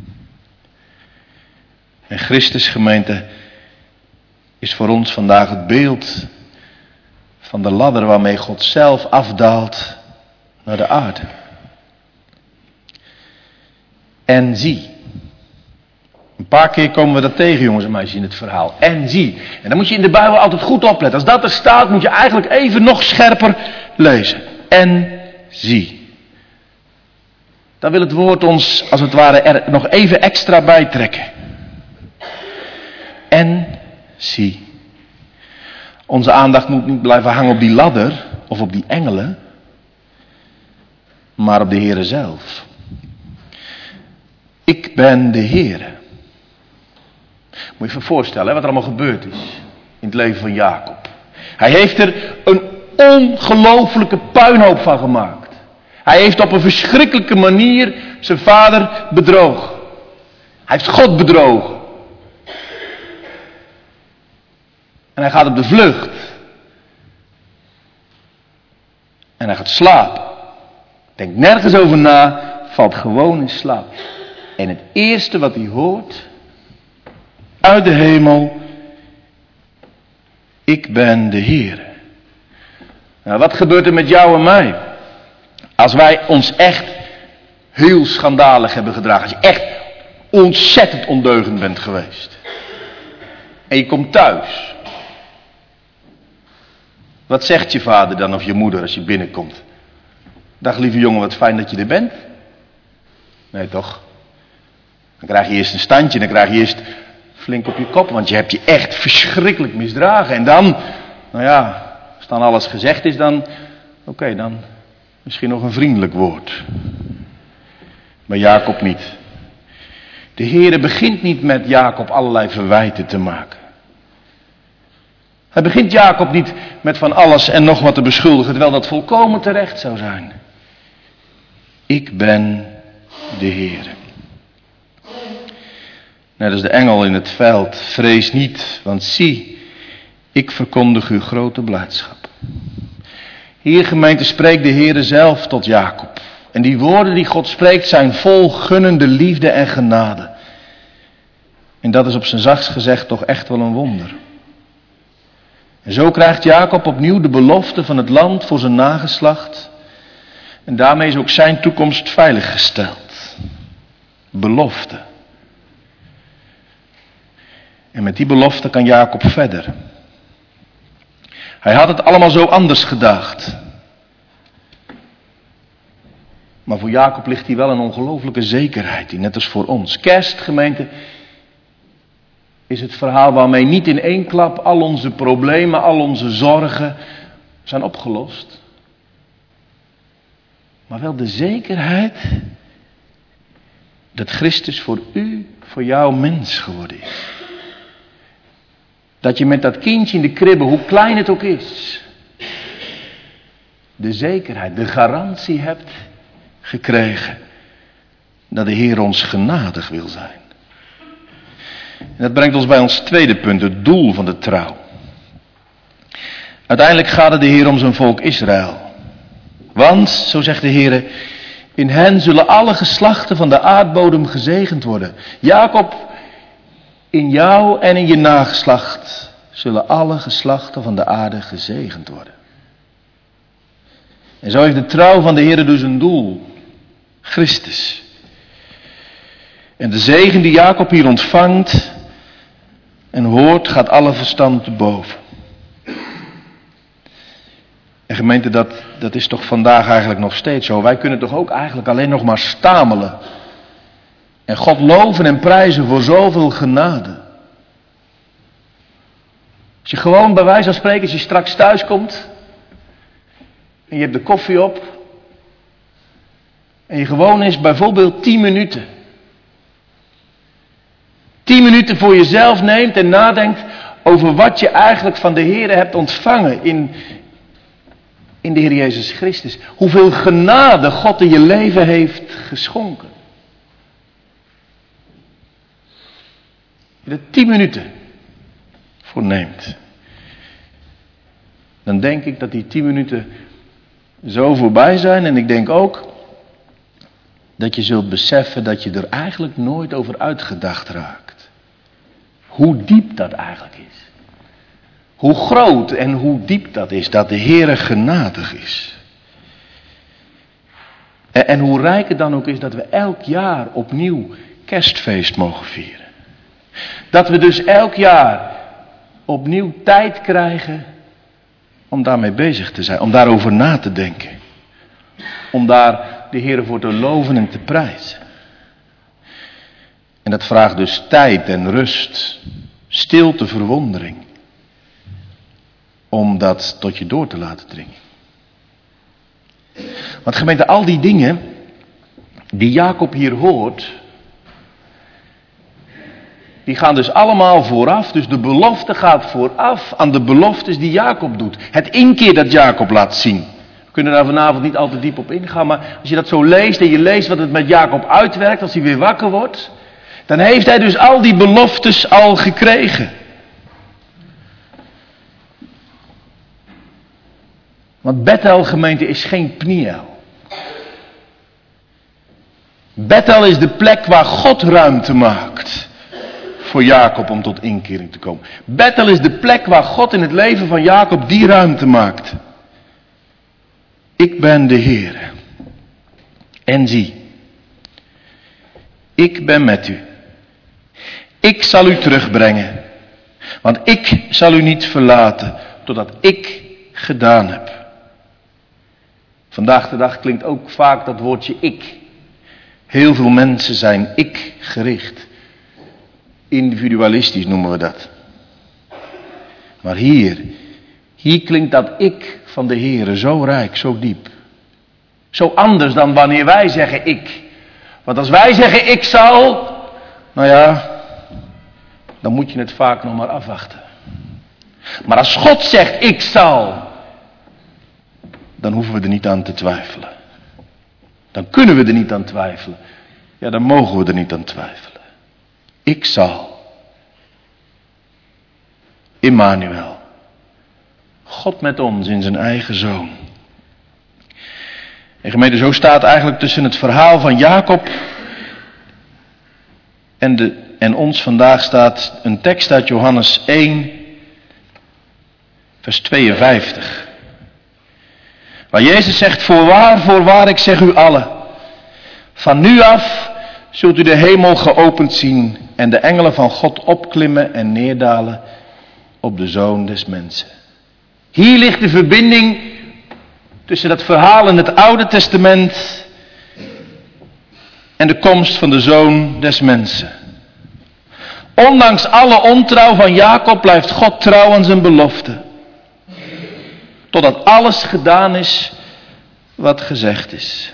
En Christus, gemeente, is voor ons vandaag het beeld van de ladder waarmee God zelf afdaalt naar de aarde. En zie. Een paar keer komen we dat tegen, jongens en meisjes, in het verhaal. En zie. En dan moet je in de Bijbel altijd goed opletten. Als dat er staat, moet je eigenlijk even nog scherper lezen. En zie. Dan wil het woord ons, als het ware, er nog even extra bij trekken. En zie. Onze aandacht moet niet blijven hangen op die ladder of op die engelen, maar op de Heere zelf. Ik ben de Heere. Moet je je voorstellen hè, wat er allemaal gebeurd is in het leven van Jacob. Hij heeft er een ongelofelijke puinhoop van gemaakt. Hij heeft op een verschrikkelijke manier zijn vader bedrogen. Hij heeft God bedrogen. En hij gaat op de vlucht. En hij gaat slapen. Denkt nergens over na, valt gewoon in slaap. En het eerste wat hij hoort uit de hemel: ik ben de Heer. Nou, wat gebeurt er met jou en mij? Als wij ons echt heel schandalig hebben gedragen. Als je echt ontzettend ondeugend bent geweest. En je komt thuis. Wat zegt je vader dan of je moeder als je binnenkomt? Dag lieve jongen, wat fijn dat je er bent. Nee toch? Dan krijg je eerst een standje, dan krijg je eerst flink op je kop. Want je hebt je echt verschrikkelijk misdragen. En dan, nou ja, als dan alles gezegd is, dan, oké, okay, dan misschien nog een vriendelijk woord. Maar Jacob niet. De Heere begint niet met Jacob allerlei verwijten te maken. Hij begint Jacob niet met van alles en nog wat te beschuldigen, terwijl dat volkomen terecht zou zijn. Ik ben de Heere. Net als de engel in het veld, vrees niet, want zie, ik verkondig uw grote blijdschap. Hier, gemeente, spreekt de Heere zelf tot Jacob. En die woorden die God spreekt zijn vol gunnende liefde en genade. En dat is op zijn zachtst gezegd toch echt wel een wonder. En zo krijgt Jacob opnieuw de belofte van het land voor zijn nageslacht. En daarmee is ook zijn toekomst veiliggesteld. Belofte. En met die belofte kan Jacob verder. Hij had het allemaal zo anders gedacht. Maar voor Jacob ligt hier wel een ongelooflijke zekerheid in, net als voor ons. Kerst, gemeente, is het verhaal waarmee niet in één klap al onze problemen, al onze zorgen zijn opgelost. Maar wel de zekerheid dat Christus voor u, voor jou mens geworden is. Dat je met dat kindje in de kribbe, hoe klein het ook is, de zekerheid, de garantie hebt gekregen dat de Heer ons genadig wil zijn. En dat brengt ons bij ons tweede punt, het doel van de trouw. Uiteindelijk gaat het de Heer om zijn volk Israël. Want, zo zegt de Heer, in hen zullen alle geslachten van de aardbodem gezegend worden. Jacob, in jou en in je nageslacht zullen alle geslachten van de aarde gezegend worden. En zo heeft de trouw van de Heer dus een doel. Christus. En de zegen die Jacob hier ontvangt en hoort, gaat alle verstand te boven. En gemeente, dat, dat is toch vandaag eigenlijk nog steeds zo. Wij kunnen toch ook eigenlijk alleen nog maar stamelen. En God loven en prijzen voor zoveel genade. Als je gewoon bij wijze van spreken, als je straks thuis komt en je hebt de koffie op en je gewoon is bijvoorbeeld tien minuten. Tien minuten voor jezelf neemt en nadenkt over wat je eigenlijk van de Heer hebt ontvangen in, in de Heer Jezus Christus. Hoeveel genade God in je leven heeft geschonken. Je er tien minuten voor neemt. Dan denk ik dat die tien minuten zo voorbij zijn. En ik denk ook dat je zult beseffen dat je er eigenlijk nooit over uitgedacht raakt. Hoe diep dat eigenlijk is. Hoe groot en hoe diep dat is, dat de Heere genadig is. En, en hoe rijk het dan ook is dat we elk jaar opnieuw kerstfeest mogen vieren. Dat we dus elk jaar opnieuw tijd krijgen om daarmee bezig te zijn, om daarover na te denken. Om daar de Heere voor te loven en te prijzen. En dat vraagt dus tijd en rust, stilte, verwondering. Om dat tot je door te laten dringen. Want gemeente, al die dingen die Jacob hier hoort, die gaan dus allemaal vooraf. Dus de belofte gaat vooraf aan de beloftes die Jacob doet. Het inkeer dat Jacob laat zien. We kunnen daar vanavond niet al te diep op ingaan. Maar als je dat zo leest en je leest wat het met Jacob uitwerkt als hij weer wakker wordt. Dan heeft hij dus al die beloftes al gekregen. Want Bethel, gemeente, is geen Pniel. Bethel is de plek waar God ruimte maakt voor Jacob om tot inkering te komen. Bethel is de plek waar God in het leven van Jacob die ruimte maakt. Ik ben de Heere. En zie, ik ben met u. Ik zal u terugbrengen. Want ik zal u niet verlaten totdat ik gedaan heb. Vandaag de dag klinkt ook vaak dat woordje ik. Heel veel mensen zijn ik gericht. Individualistisch noemen we dat. Maar hier, hier klinkt dat ik van de Heere zo rijk, zo diep. Zo anders dan wanneer wij zeggen ik. Want als wij zeggen ik zal, nou ja, dan moet je het vaak nog maar afwachten. Maar als God zegt ik zal, dan hoeven we er niet aan te twijfelen. Dan kunnen we er niet aan twijfelen. Ja, dan mogen we er niet aan twijfelen. Ik zal. Immanuel. God met ons in zijn eigen zoon. En gemeente, zo staat eigenlijk tussen het verhaal van Jacob en, de, en ons vandaag staat een tekst uit Johannes één, vers tweeënvijftig. Waar Jezus zegt, voorwaar, voorwaar, ik zeg u allen. Van nu af zult u de hemel geopend zien en de engelen van God opklimmen en neerdalen op de Zoon des Mensen. Hier ligt de verbinding tussen dat verhaal in het Oude Testament en de komst van de Zoon des Mensen. Ondanks alle ontrouw van Jacob blijft God trouw aan zijn belofte. Totdat alles gedaan is wat gezegd is.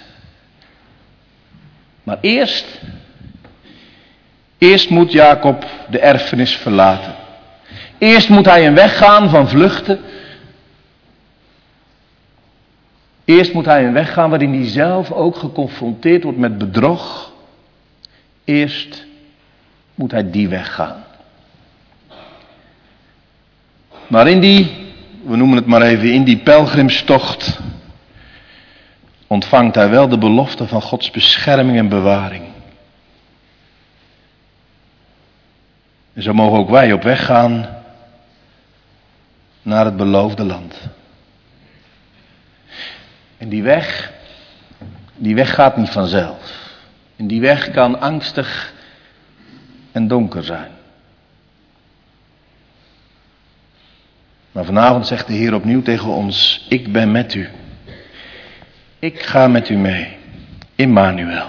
Maar eerst, eerst moet Jacob de erfenis verlaten. Eerst moet hij een weg gaan van vluchten. Eerst moet hij een weg gaan waarin hij zelf ook geconfronteerd wordt met bedrog. Eerst moet hij die weg gaan. Maar in die, we noemen het maar even, in die pelgrimstocht ontvangt hij wel de belofte van Gods bescherming en bewaring. En zo mogen ook wij op weg gaan naar het beloofde land. En die weg, die weg gaat niet vanzelf. En die weg kan angstig en donker zijn. Maar vanavond zegt de Heer opnieuw tegen ons, ik ben met u. Ik ga met u mee. Immanuel.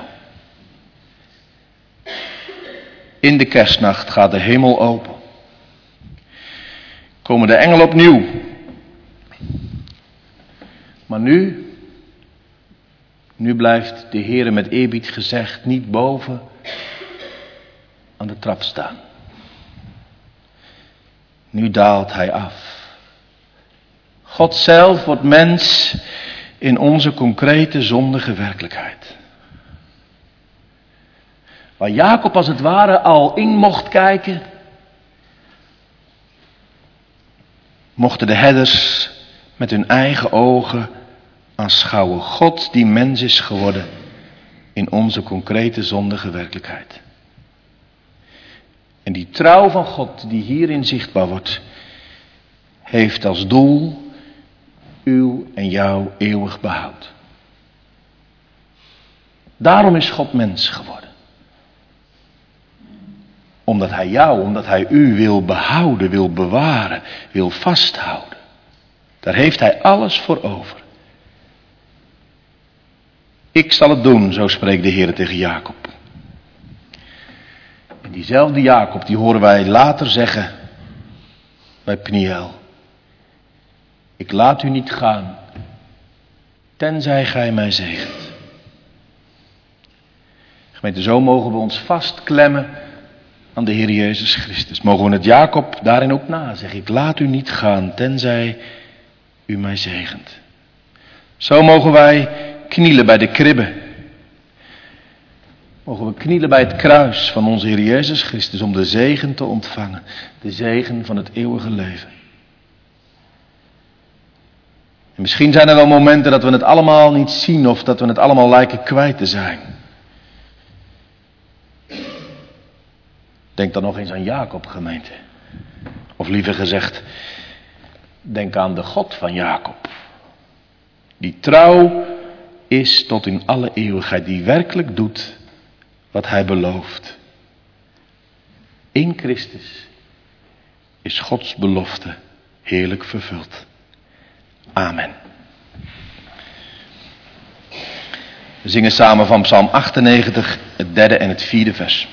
In de kerstnacht gaat de hemel open. Komen de engelen opnieuw. Maar nu, nu blijft de Heer met eerbied gezegd niet boven aan de trap staan. Nu daalt hij af. God zelf wordt mens in onze concrete zondige werkelijkheid. Waar Jacob als het ware al in mocht kijken, mochten de herders met hun eigen ogen aanschouwen. God die mens is geworden in onze concrete zondige werkelijkheid. En die trouw van God die hierin zichtbaar wordt, heeft als doel uw en jouw eeuwig behoud. Daarom is God mens geworden. Omdat hij jou, omdat hij u wil behouden, wil bewaren, wil vasthouden. Daar heeft hij alles voor over. Ik zal het doen, zo spreekt de Heer tegen Jacob. En diezelfde Jacob, die horen wij later zeggen bij Pniel. Ik laat u niet gaan, tenzij gij mij zegent. Gemeente, zo mogen we ons vastklemmen aan de Heer Jezus Christus. Mogen we het Jacob daarin ook nazeggen. Ik laat u niet gaan, tenzij u mij zegent. Zo mogen wij knielen bij de kribbe. Mogen we knielen bij het kruis van onze Heer Jezus Christus om de zegen te ontvangen. De zegen van het eeuwige leven. En misschien zijn er wel momenten dat we het allemaal niet zien of dat we het allemaal lijken kwijt te zijn. Denk dan nog eens aan Jacob, gemeente. Of liever gezegd, denk aan de God van Jacob. Die trouw is tot in alle eeuwigheid, die werkelijk doet wat hij belooft. In Christus is Gods belofte heerlijk vervuld. Amen. We zingen samen van Psalm achtennegentig, het derde en het vierde vers.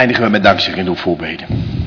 eindigen we met dankzegging door voorbeden.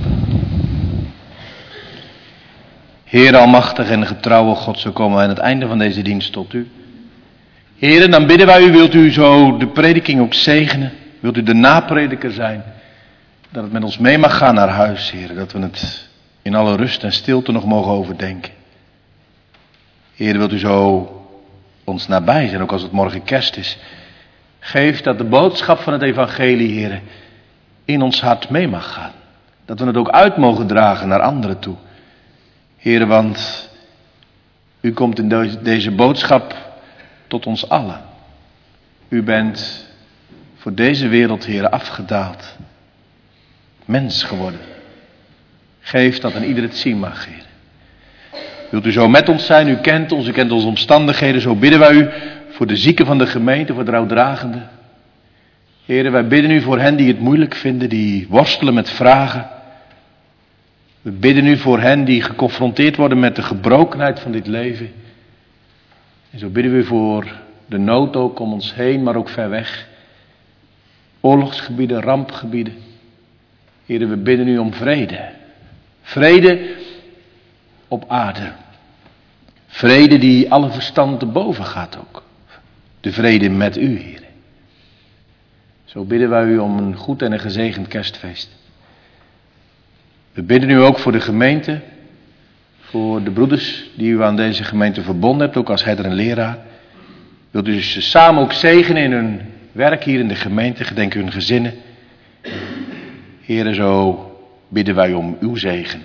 Heer almachtig en getrouwe God, zo komen wij aan het einde van deze dienst tot u. Heer, dan bidden wij u, wilt u zo de prediking ook zegenen? Wilt u de naprediker zijn? Dat het met ons mee mag gaan naar huis, Heer. Dat we het in alle rust en stilte nog mogen overdenken. Heer, wilt u zo ons nabij zijn, ook als het morgen kerst is. Geef dat de boodschap van het evangelie, Heer, in ons hart mee mag gaan. Dat we het ook uit mogen dragen naar anderen toe. Heer, want u komt in deze, deze boodschap tot ons allen. U bent voor deze wereld, Heer, afgedaald. Mens geworden. Geef dat en ieder het zien mag, Heer. Wilt u zo met ons zijn? U kent ons, u kent onze omstandigheden. Zo bidden wij u voor de zieken van de gemeente, voor de rouwdragenden. Heer, wij bidden u voor hen die het moeilijk vinden, die worstelen met vragen. We bidden u voor hen die geconfronteerd worden met de gebrokenheid van dit leven. En zo bidden we voor de nood ook om ons heen, maar ook ver weg. Oorlogsgebieden, rampgebieden. Heer, we bidden u om vrede. Vrede op aarde. Vrede die alle verstand te boven gaat ook. De vrede met u, Heer. Zo bidden wij u om een goed en een gezegend kerstfeest. We bidden u ook voor de gemeente. Voor de broeders die u aan deze gemeente verbonden hebt, ook als herder en leraar. Wilt u ze samen ook zegenen in hun werk hier in de gemeente, gedenk hun gezinnen. Heere, zo bidden wij om uw zegen.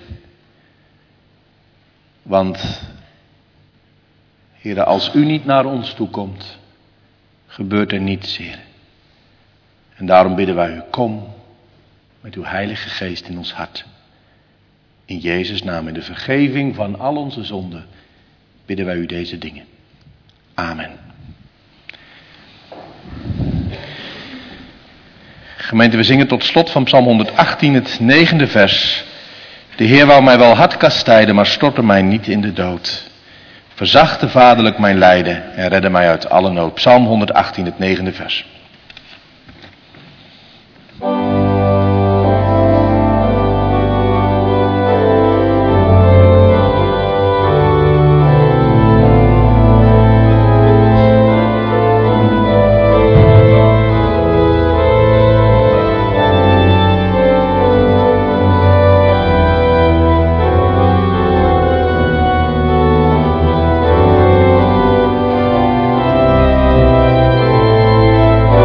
Want, Heere, als u niet naar ons toe komt, gebeurt er niets, Heere. En daarom bidden wij u, kom met uw heilige geest in ons hart. In Jezus' naam, in de vergeving van al onze zonden, bidden wij u deze dingen. Amen. Gemeente, we zingen tot slot van Psalm honderdachttien, het negende vers. De Heer wou mij wel hard kastijden, maar stortte mij niet in de dood. Verzachte vaderlijk mijn lijden en redde mij uit alle nood. Psalm honderdachttien, het negende vers. O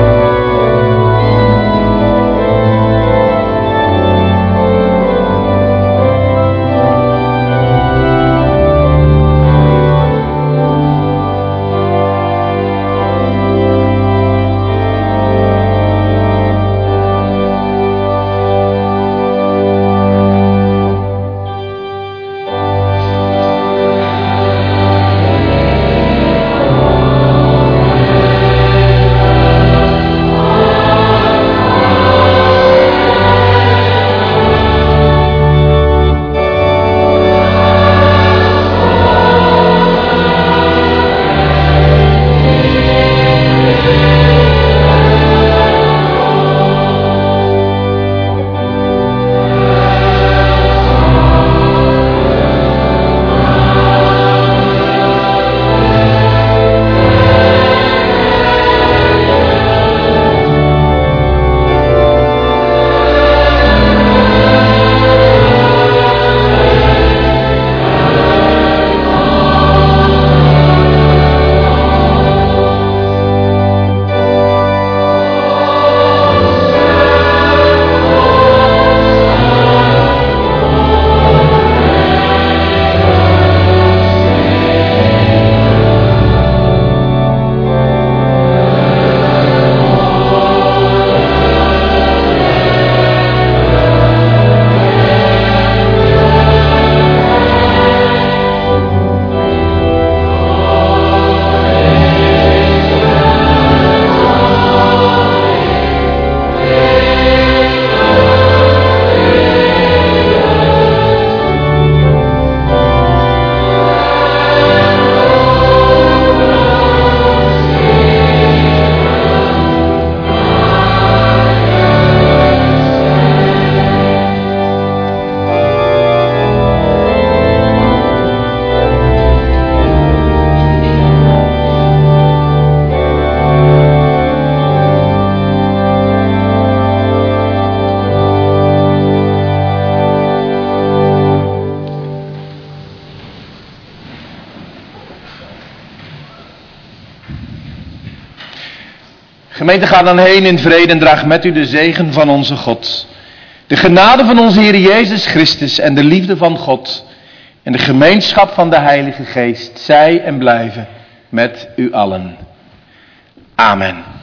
Gemeente, ga dan heen in vrede en draag met u de zegen van onze God. De genade van onze Heer Jezus Christus en de liefde van God en de gemeenschap van de Heilige Geest zij en blijven met u allen. Amen.